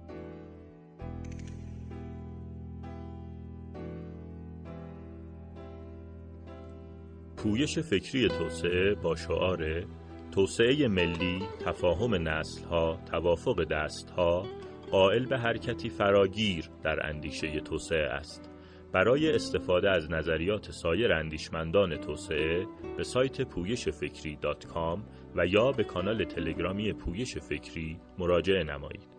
پویش فکری توسعه با شعار توسعه ملی، تفاهم نسل‌ها، توافق دست‌ها، قائل به حرکتی فراگیر در اندیشه توسعه است. برای استفاده از نظریات سایر اندیشمندان توسعه به سایت پویش فکری دات کام و یا به کانال تلگرامی پویش فکری مراجعه نمایید.